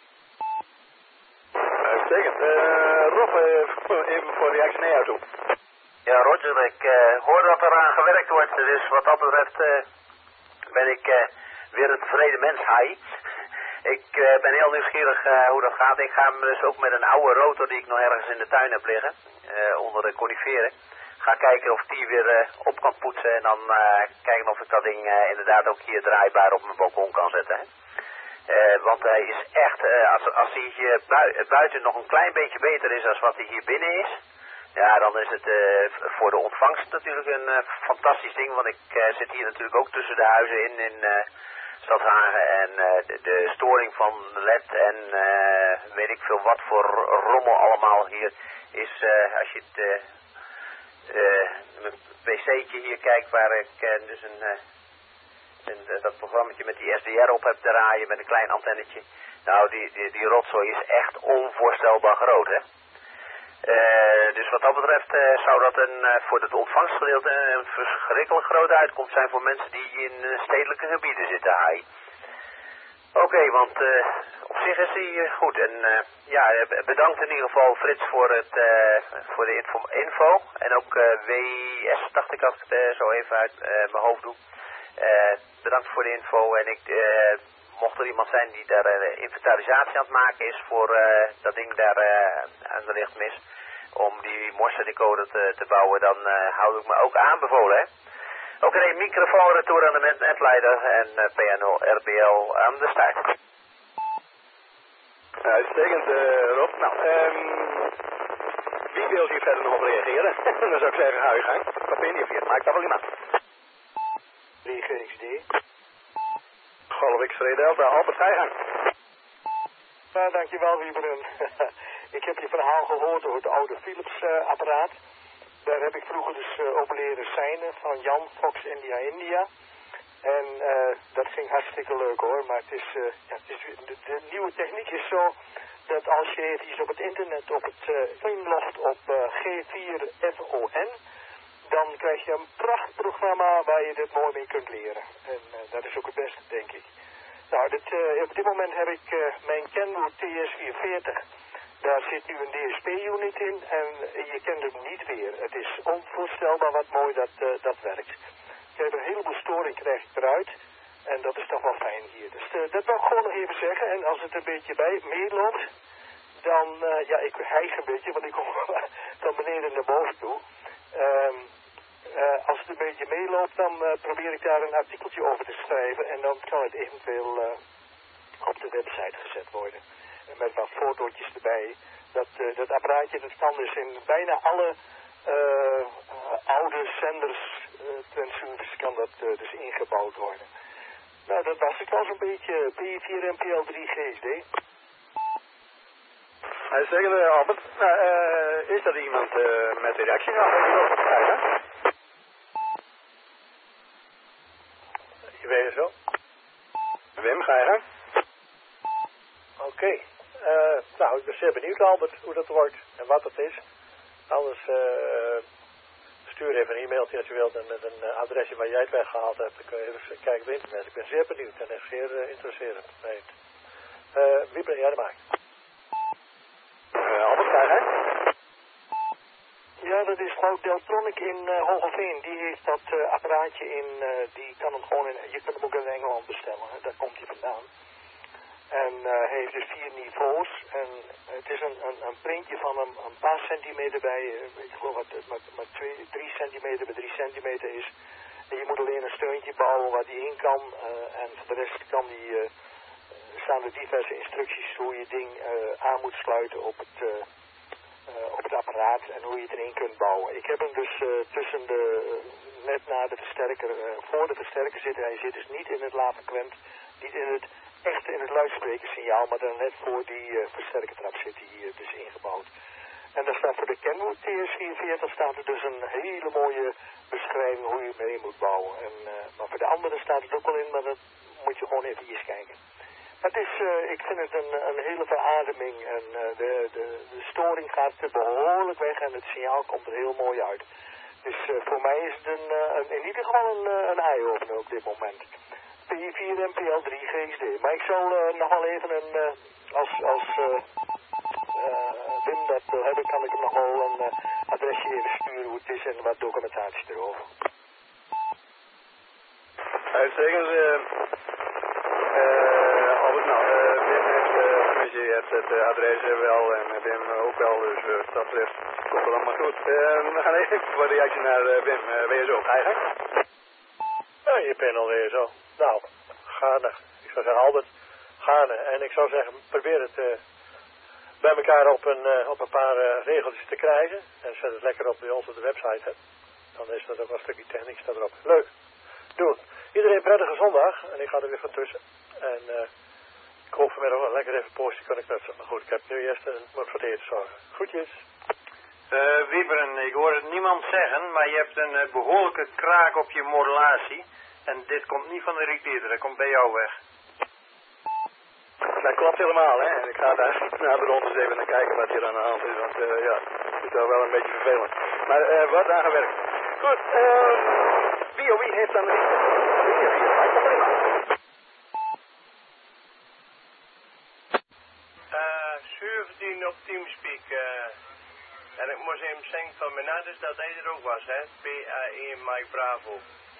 A: Uitstekend. Uh, Rob, uh, even voor reactie naar jou toe.
C: Ja, Roger, ik uh, hoor dat er aan gewerkt wordt. Dus wat dat betreft uh, ben ik uh, weer een tevreden mens, hi. Ik uh, ben heel nieuwsgierig uh, hoe dat gaat. Ik ga hem dus ook met een oude rotor die ik nog ergens in de tuin heb liggen, uh, onder de coniferen. Ga kijken of die weer uh, op kan poetsen en dan uh, kijken of ik dat ding uh, inderdaad ook hier draaibaar op mijn balkon kan zetten. Hè. Uh, want hij is echt, uh, als, als hij hier bui buiten nog een klein beetje beter is dan wat hij hier binnen is, ja, dan is het uh, voor de ontvangst natuurlijk een uh, fantastisch ding. Want ik uh, zit hier natuurlijk ook tussen de huizen in, in uh, Stadshagen en uh, de, de storing van L E D en uh, weet ik veel wat voor rommel allemaal hier is, uh, als je het uh, uh, mijn pc'tje hier kijkt waar ik uh, dus een, uh, een, uh, dat programmaatje met die S D R op heb draaien met een klein antennetje. Nou, die, die, die rotzooi is echt onvoorstelbaar groot, hè. Uh, dus wat dat betreft uh, zou dat een, uh, voor het ontvangstgedeelte een verschrikkelijk grote uitkomst zijn voor mensen die in uh, stedelijke gebieden zitten, haai. Oké, okay, want uh, op zich is hij uh, goed. En uh, ja, bedankt in ieder geval Frits voor, het, uh, voor de info, info. En ook uh, W S, dacht ik als ik het uh, zo even uit uh, mijn hoofd doe. Uh, bedankt voor de info. En ik, uh, mocht er iemand zijn die daar uh, inventarisatie aan het maken is voor uh, dat ding daar uh, aan de lichtmis, om die morse-decoder te, te bouwen, dan uh, hou ik me ook aanbevolen, hè. Oké, okay, microfoon retour aan de netleider en uh, P N O R B L aan de start.
A: Uitstekend, uh, Rob. Nou, um, wie wil hier verder nog op reageren? Dan zou ik zeggen, hou je gang. Ik weet niet of je het maakt, dat wel iemand.
G: drie G X D.
A: Golf X-ray Delta, Albert, ga je gang.
G: Nou, dankjewel, Wieberen. Ik heb je verhaal gehoord over het oude Philips uh, apparaat. Daar heb ik vroeger dus uh, op leren seinen van Jan Fox India India. En uh, dat ging hartstikke leuk hoor, maar het is, uh, ja, het is de, de nieuwe techniek is zo dat als je eventjes op het internet op het uh, inlogt op uh, G vier F O N, dan krijg je een prachtprogramma waar je dit mooi mee kunt leren. En uh, dat is ook het beste, denk ik. Nou, dit, uh, op dit moment heb ik uh, mijn Kenwood T S vierhonderdveertig. Daar zit nu een D S P-unit in en je kent hem niet weer. Het is onvoorstelbaar wat mooi dat, uh, dat werkt. Ik heb een heleboel storing krijg ik eruit. En dat is toch wel fijn hier. Dus uh, dat wil ik gewoon nog even zeggen. En als het een beetje bij meeloopt, dan, uh, ja, ik hijg een beetje, want ik kom van beneden naar boven toe. Um, uh, als het een beetje meeloopt, dan uh, probeer ik daar een artikeltje over te schrijven. En dan kan het eventueel uh, op de website gezet worden. En met wat fotootjes erbij. Dat, uh, dat apparaatje, dat kan dus in bijna alle uh, uh, oude zenders, uh, transceivers, kan dat uh, dus ingebouwd worden. Nou, dat was ik al zo'n beetje. P vier M P L drie G S D.
A: Uitstekend, Albert. Nou, uh, is dat iemand uh, met de reactie? Nou, ja.
H: Je weet zo.
A: Wim, ga je gang.
H: Oké. Okay. Uh, nou, ik ben zeer benieuwd, Albert, hoe dat wordt en wat het is. Anders uh, stuur even een e-mailtje als je wilt en met een uh, adresje waar jij het weggehaald hebt. Dan kun je even kijken op internet. Ik ben zeer benieuwd en echt zeer uh, interesserend. Nee. Uh, wie ben jij erbij?
A: Uh, Albert, ga je gang.
G: Ja, dat is gewoon Deltronic in uh, Hogeveen. Die heeft dat uh, apparaatje in, uh, die kan hem gewoon in, je kunt hem ook in Engeland bestellen. Hè? Daar komt hij vandaan. En uh, hij heeft dus vier niveaus. En het is een, een, een printje van een, een paar centimeter bij, uh, ik geloof dat het maar, maar twee, drie centimeter bij drie centimeter is. En je moet alleen een steuntje bouwen waar die in kan. Uh, en voor de rest kan die, uh, staan er diverse instructies hoe je ding uh, aan moet sluiten op het... Uh, Uh, op het apparaat en hoe je het erin kunt bouwen. Ik heb hem dus uh, tussen de, uh, net na de versterker, uh, voor de versterker zitten. Hij zit dus niet in het laafrequent, niet in het echt in het luidsprekersignaal, maar dan net voor die uh, versterkertrap zit hij hier dus ingebouwd. En daar staat voor de Kenwood T S vierhonderdveertig staat er dus een hele mooie beschrijving hoe je het mee moet bouwen. En, uh, maar voor de andere staat het ook al in, maar dat moet je gewoon even kijken. Het is, uh, ik vind het een, een hele verademing en uh, de, de, de storing gaat behoorlijk weg en het signaal komt er heel mooi uit. Dus uh, voor mij is het een, uh, een, in ieder geval een, uh, een eye-opener op dit moment. P vier M P L drie G S D. Maar ik zal uh, nog wel even een, uh, als, als uh, uh, Wim dat wil hebben, kan ik hem nog wel een uh, adresje even sturen hoe het is en wat documentatie erover.
A: Uitstekend. Uh, uh, Albert, nou, uh, Wim heeft, uh, je hebt het uh, adres wel en Wim ook wel, dus uh, dat betreft komt het allemaal goed. Uh, we gaan even voor de reactie naar uh, Wim. Uh, W S O, ga je gang?
H: Ja, je bent alweer zo. Nou, gaarne. Ik zou zeggen, Albert, gaarne. En ik zou zeggen, probeer het uh, bij elkaar op een, uh, op een paar uh, regeltjes te krijgen. En zet het lekker op bij ons op de website, hè. Dan is dat ook wel een stukje techniek staat erop. Leuk. Doen. Iedereen prettige zondag. En ik ga er weer van tussen. En uh, ik hoop vanmiddag wel lekker even posten kan ik knutselen. Maar goed, ik heb nu eerst een wat voor eten zorgen. Groetjes.
N: Uh, Wieberen, ik hoor het niemand zeggen, maar je hebt een uh, behoorlijke kraak op je modulatie. En dit komt niet van de repeater, dat komt bij jou weg.
A: Dat klopt helemaal, hè. Ik ga daar na de rondes even naar kijken wat hier aan de hand is, want uh, ja, het is wel wel een beetje vervelend. Maar uh, wat aangewerkt. Goed, uh, wie of wie heeft dan de wie of wie?
O: zeventien op Teamspeak. Uh, en ik moest even zeggen van mijn naders dat hij er ook was, hè. P A één Mike Bravo.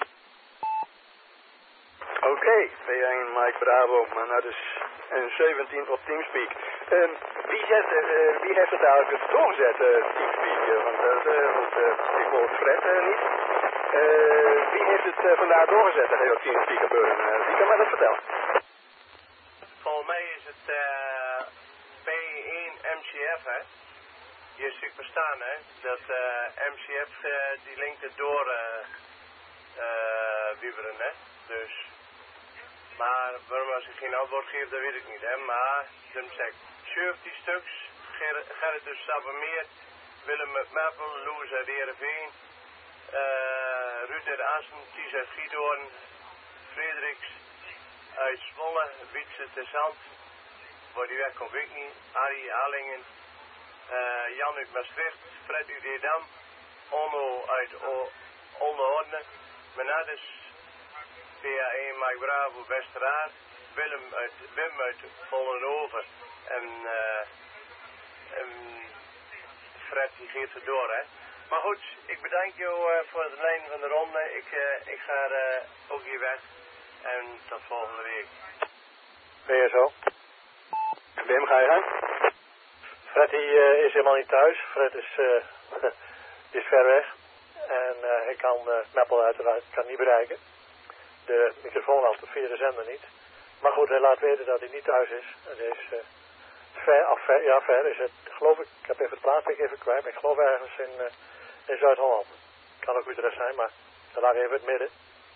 A: Oké, okay, P A één Mike Bravo, maar nou dus en zeventien op Teamspeak. Uh, wie, zet, uh, wie heeft het eigenlijk doorgezet, uh, Teamspeak? Uh, want uh, want, uh, ik hoor Fred uh, niet. Uh, wie heeft het uh, vandaag doorgezet, dat heel Teamspeak gebeuren? Uh, wie kan mij dat vertellen?
O: Volgens mij is het uh, P één M C F, hè. Je ziet verstaan, hè. Dat uh, M C F uh, die linkt het door uh, uh, wieberen, hè. Dus... Maar waarom als ik geen antwoord geef, dat weet ik niet, hè. Maar, dan zeg ik, zeventien stuks, Ger Gerrit dus Sabermeer, Willem uit Meppel, Loes uit Heerenveen, uh, Ruud uit Assen, Ties uit Giethoorn, Frederiks uit Zwolle, Wietse te Zand, waar die weg komt weet ik niet, Arie Alingen, uh, Jan uit Maastricht, Fred uit Edam, Onno uit Onderhoorn, Menades, P A één Mike Bravo, Westeraar, Willem uit, Wim uit Vollenhoven en, uh, en Fred die geeft het door, hè. Maar goed, ik bedank jou uh, voor het lijn van de ronde. Ik, uh, ik ga uh, ook hier weg en tot volgende week.
H: Ben je zo?
A: Wim, ga je gang?
H: Fred die, uh, is helemaal niet thuis. Fred is, uh, is ver weg en uh, ik kan uh, Meppel uiteraard kan niet bereiken. De microfoon altijd via de zender niet. Maar goed, hij laat weten dat hij niet thuis is. Het is uh, ver, af, ver, ja ver is het, geloof ik, ik heb even het plaatselijk even kwijt, maar ik geloof ergens in, uh, in Zuid-Holland. Kan ook Utrecht zijn, maar daar lag even het midden.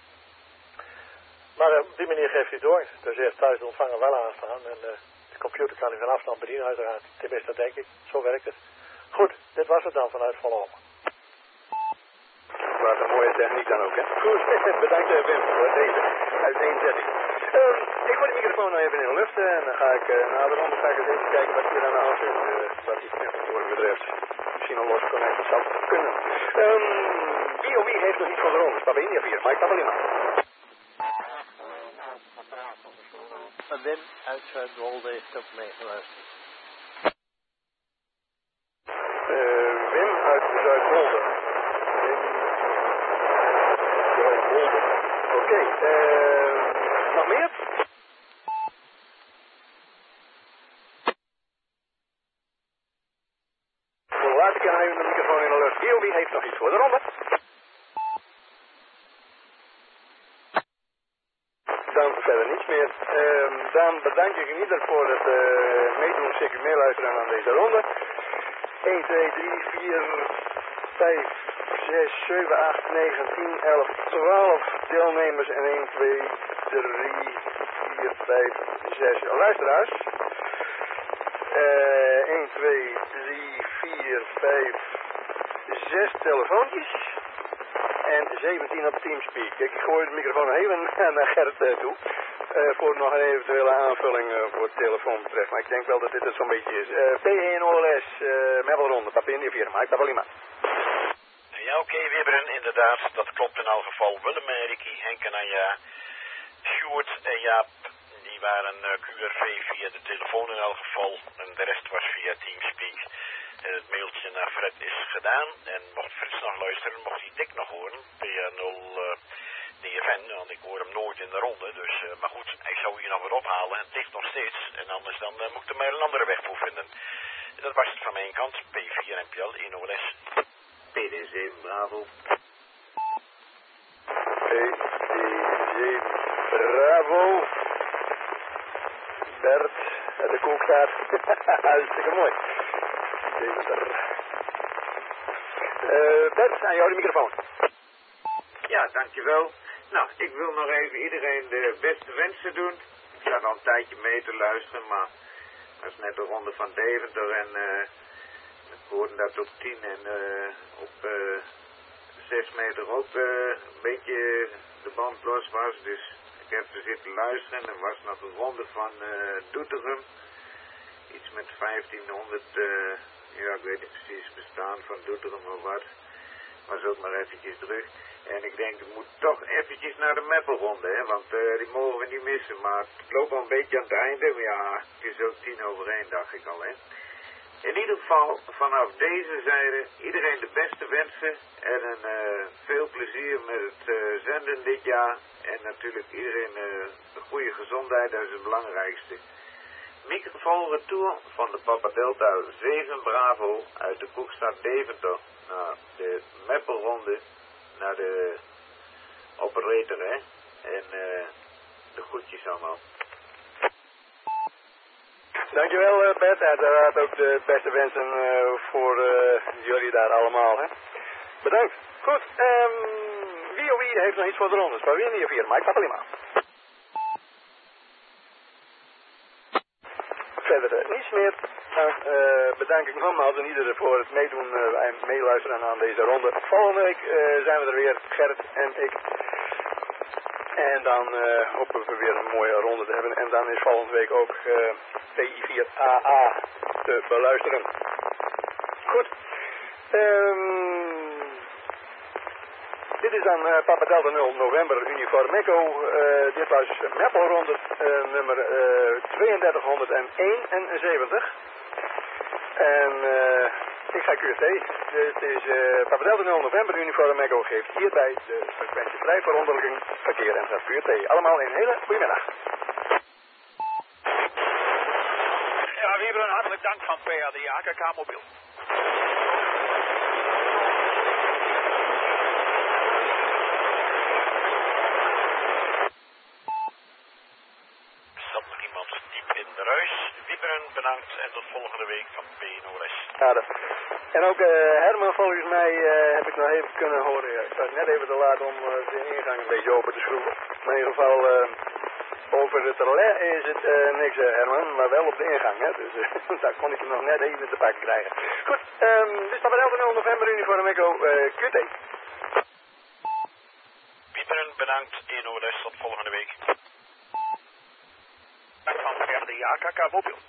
H: Maar uh, op die manier geeft hij door. Dus hij heeft thuis de ontvanger wel aanstaan en uh, de computer kan hij van afstand bedienen uiteraard. Tenminste, dat denk ik. Zo werkt het. Goed, dit was het dan vanuit Vollenhoven.
A: Wat een mooie techniek dan ook, hè? Goed, bedankt Wim voor deze uiteenzetting. Uh, ik gooi de microfoon nou even in de lucht en dan ga ik uh, na de ronde ga ik eens even kijken wat hier aan de hand is, uh, wat die knechtverhoring betreft. Misschien een losse connect, dat zou kunnen. Um, wie of wie heeft nog iets van de ronde? Papa India vier, Mike Papalima.
P: Wim uit Zuid-Wolde heeft ook meegeluisterd.
A: Uh, Wim uit Zuid-Wolde. Oké, okay, uh, nog meer? Voor de laatste keer even de microfoon in de lucht. Wie, wie heeft nog iets voor de ronde? Dan verder niets meer. Uh, dan bedank ik in ieder voor het uh, meedoen, zeker meeluisteren aan deze ronde. een, twee, drie, vier, vijf, zes, zeven, acht, negen, tien, elf, twaalf deelnemers en een, twee, drie, vier, vijf, zes luisteraars. Uh, een, twee, drie, vier, vijf, zes telefoontjes en zeventien op Teamspeak. Ik gooi de microfoon even naar Gerrit uh, toe. Uh, voor nog een eventuele aanvulling uh, voor het telefoon betreft. Maar ik denk wel dat dit het zo'n beetje is. Uh, P één O L S, uh, Meppelronde, Papindia vier, Mike Papalima.
B: Ja, oké, okay, Wibberen, inderdaad. Dat klopt in elk geval. Willem en Ricky, Henk en Anja, Sjoerd en Jaap, die waren uh, Q R V via de telefoon in elk geval. En de rest was via Teamspeak. En het mailtje naar Fred is gedaan. En mocht Frits nog luisteren, mocht hij Dick nog horen. P nul uh, D F N, want ik hoor hem nooit in de ronde. Dus, uh, maar goed, hij zou hier nog weer ophalen. Het ligt nog steeds. En anders dan uh, moet ik er maar een andere weg voor vinden. En dat was het van mijn kant. P vier N P L, één O L S.
M: P D zeven Bravo.
A: P D zeven Bravo. Bert, de koelkaart. Hartstikke mooi. Uh, Bert, aan jou de microfoon.
Q: Ja, dankjewel. Nou, ik wil nog even iedereen de beste wensen doen. Ik zat al een tijdje mee te luisteren, maar dat is net de ronde van Deventer en uh, ik hoorde dat op tien en uh, op uh, zes meter ook uh, een beetje de band los was. Dus ik heb er zitten luisteren en er was nog een ronde van uh, Doetinchem. Iets met vijftienhonderd, uh, ja ik weet niet precies bestaan van Doetinchem of wat. Was ook maar eventjes druk. En ik denk, ik moet toch eventjes naar de Meppelronde, hè, want uh, die mogen we niet missen. Maar het loopt al een beetje aan het einde. Maar ja, het is ook tien over één, dacht ik al, hè. ieder geval vanaf deze zijde iedereen de beste wensen en een, uh, veel plezier met het uh, zenden dit jaar. En natuurlijk iedereen uh, een goede gezondheid, dat is het belangrijkste. Microfoon retour van de Papa Delta zeven Bravo uit de Koekstad Deventer naar de Meppelronde, naar de operator, hè. En uh, de groetjes allemaal.
A: Dankjewel uh, Bert, uiteraard ook de beste wensen uh, voor uh, jullie daar allemaal, hè. Bedankt. Goed, um, wie of wie heeft nog iets voor de rondes? Waar wie niet of hier? Mike Papalima. Verder uh, niets meer. Dan uh, bedank ik nogmaals aan iedereen voor het meedoen uh, en meeluisteren aan deze ronde. Volgende week uh, zijn we er weer, Gerrit en ik. En dan uh, hopen we weer een mooie ronde te hebben. En dan is volgende week ook uh, P I vier A A te beluisteren. Goed. Um, dit is dan uh, Papa Delta nul November Uniform Echo. Uh, dit was Meppelronde uh, nummer uh, tweeëndertig eenenzeventig. En uh, ik ga Q T. Het is uh, Papa Delta nul November Uniform Echo geeft hierbij de frequentie vrij voor onderling verkeer en dat Q T. Allemaal een hele goede middag.
J: Ja, Wieberen, hartelijk dank van P A D A K K Mobiel.
B: Zat nog iemand diep in de ruis? Wieberen, bedankt en tot volgende week van P N O S.
A: Ja, dat. En ook uh, Herman, volgens mij uh, heb ik nog even kunnen horen. Ja, ik was net even te laat om uh, de ingang een beetje open te schroeven. Maar in ieder geval, uh, over het relais is het uh, niks, uh, Herman, maar wel op de ingang. Hè? Dus uh, daar kon ik hem nog net even te pakken krijgen. Goed, um, dus dat was elke nul November Uniform Echo uh, Q T.
B: Wieberen, bedankt. P N O S, tot volgende week.
J: Dank van P A D A K K Mobiel.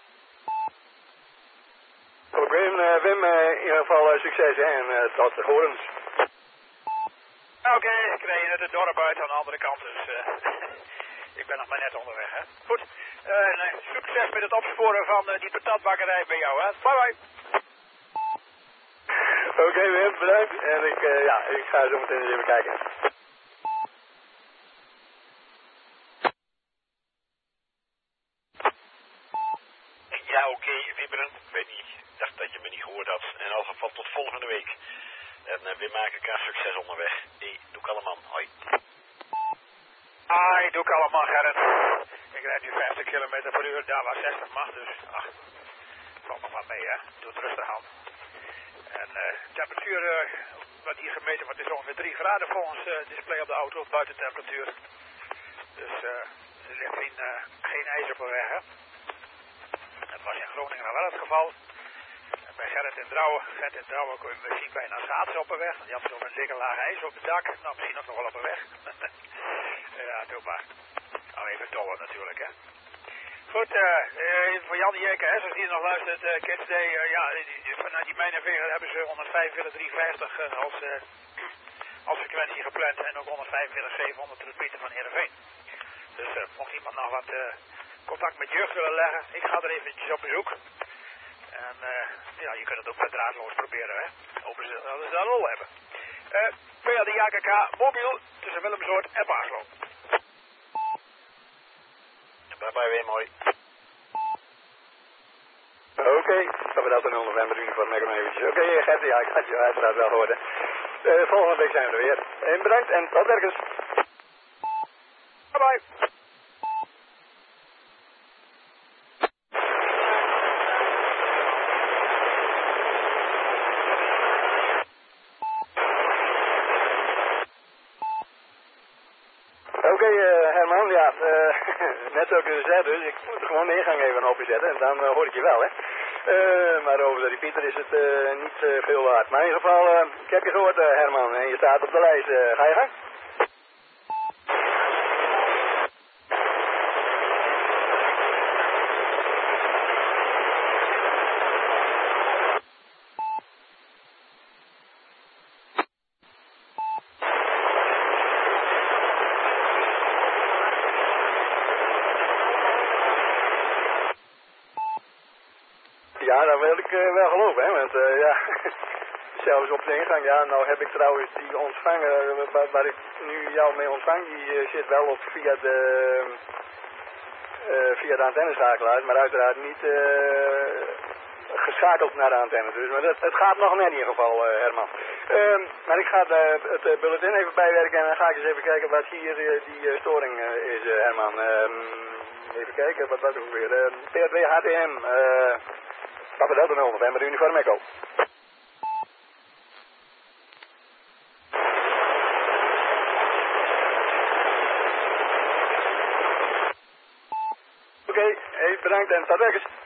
A: Goed, Wim, uh, Wim uh, in ieder geval uh, succes hè, en uh, tot de horens.
J: Oké, okay, ik reed net het dorp uit aan de andere kant, dus uh, ik ben nog maar net onderweg, hè. Goed, uh, nee, succes met het opsporen van uh, die patatbakkerij bij jou, hè. Bye bye.
A: Oké okay, Wim, bedankt. En ik, uh, ja, ik ga zo meteen eens even kijken.
B: Ja, oké, okay, Wieberen. Ik weet niet, ik dacht dat je me niet gehoord had. In elk geval tot volgende week. En uh, we maken elkaar succes onderweg. Hey, doe ik allemaal. Hoi.
J: Hoi, doe ik allemaal, Gerrit. Ik rijd nu vijftig kilometer per uur, daar was zestig mag, dus ach, valt nog maar mee, hè. Doe het rustig aan. En uh, temperatuur, uh, wat hier gemeten wordt, is ongeveer drie graden volgens het uh, display op de auto, buitentemperatuur. Dus uh, er ligt geen, uh, geen ijs op de weg, hè. Dat was in Groningen nog wel het geval. En bij Gerrit in Drouwen, Gerrit in Drouwen kon je misschien bijna schaatsen op de weg. Die had zo'n dikke laag ijs op het dak. Nou, misschien ook nog wel op de weg. Ja, doe maar. Nou, even tollen natuurlijk, hè. Goed, uh, uh, voor Jan Jekke, hè, zoals die nog luistert, uh, Kids Day, uh, ja, die, die, vanuit die mijnenveger hebben ze honderdvijfenveertig driehonderdvijftig uh, als, uh, als frequentie gepland en ook honderdvijfenveertig zevenhonderd te Pieter van Heerenveen. Dus uh, mocht iemand nog wat uh, contact met jeugd willen leggen, ik ga er eventjes op bezoek. En uh, ja, je kunt het ook met draadloos proberen, hè. Hopen ze dat ze daar lol hebben. Uh, P A D A K K mobiel tussen Willemsoord en Baarslo.
B: Bye bye weer, mooi.
A: Oké, okay. Dat we dat in november uniform nog eventjes. Oké, okay, Gert, ja, ik had je uiteraard wel horen. Uh, volgende week zijn we er weer. En bedankt en tot ergens.
J: Bye bye.
A: Oké, okay, uh, Herman, ja, uh, net zoals ik zei, dus ik moet gewoon de ingang even openzetten en dan uh, hoor ik je wel, hè. Uh, maar over de repeater is het uh, niet uh, veel waard. Maar in ieder geval, uh, ik heb je gehoord, uh, Herman, en je staat op de lijst. Uh, ga je gang? Ja, dat wil wil ik uh, wel geloven, hè, want uh, ja, zelfs op de ingang, ja, nou heb ik trouwens die ontvanger, waar, waar ik nu jou mee ontvang, die uh, zit wel op via de, uh, via de antenneschakelaar, maar uiteraard niet uh, geschakeld naar de antenne, dus maar dat, het gaat nog net in ieder geval, uh, Herman. Uh, maar ik ga de, het uh, bulletin even bijwerken en dan ga ik eens even kijken wat hier uh, die uh, storing uh, is, uh, Herman. Uh, even kijken, wat was het ook weer? Uh, P R twee H T M, uh, Papa Delta nul, November Uniform Echo. Oké, okay, hey, bedankt en tot ziens.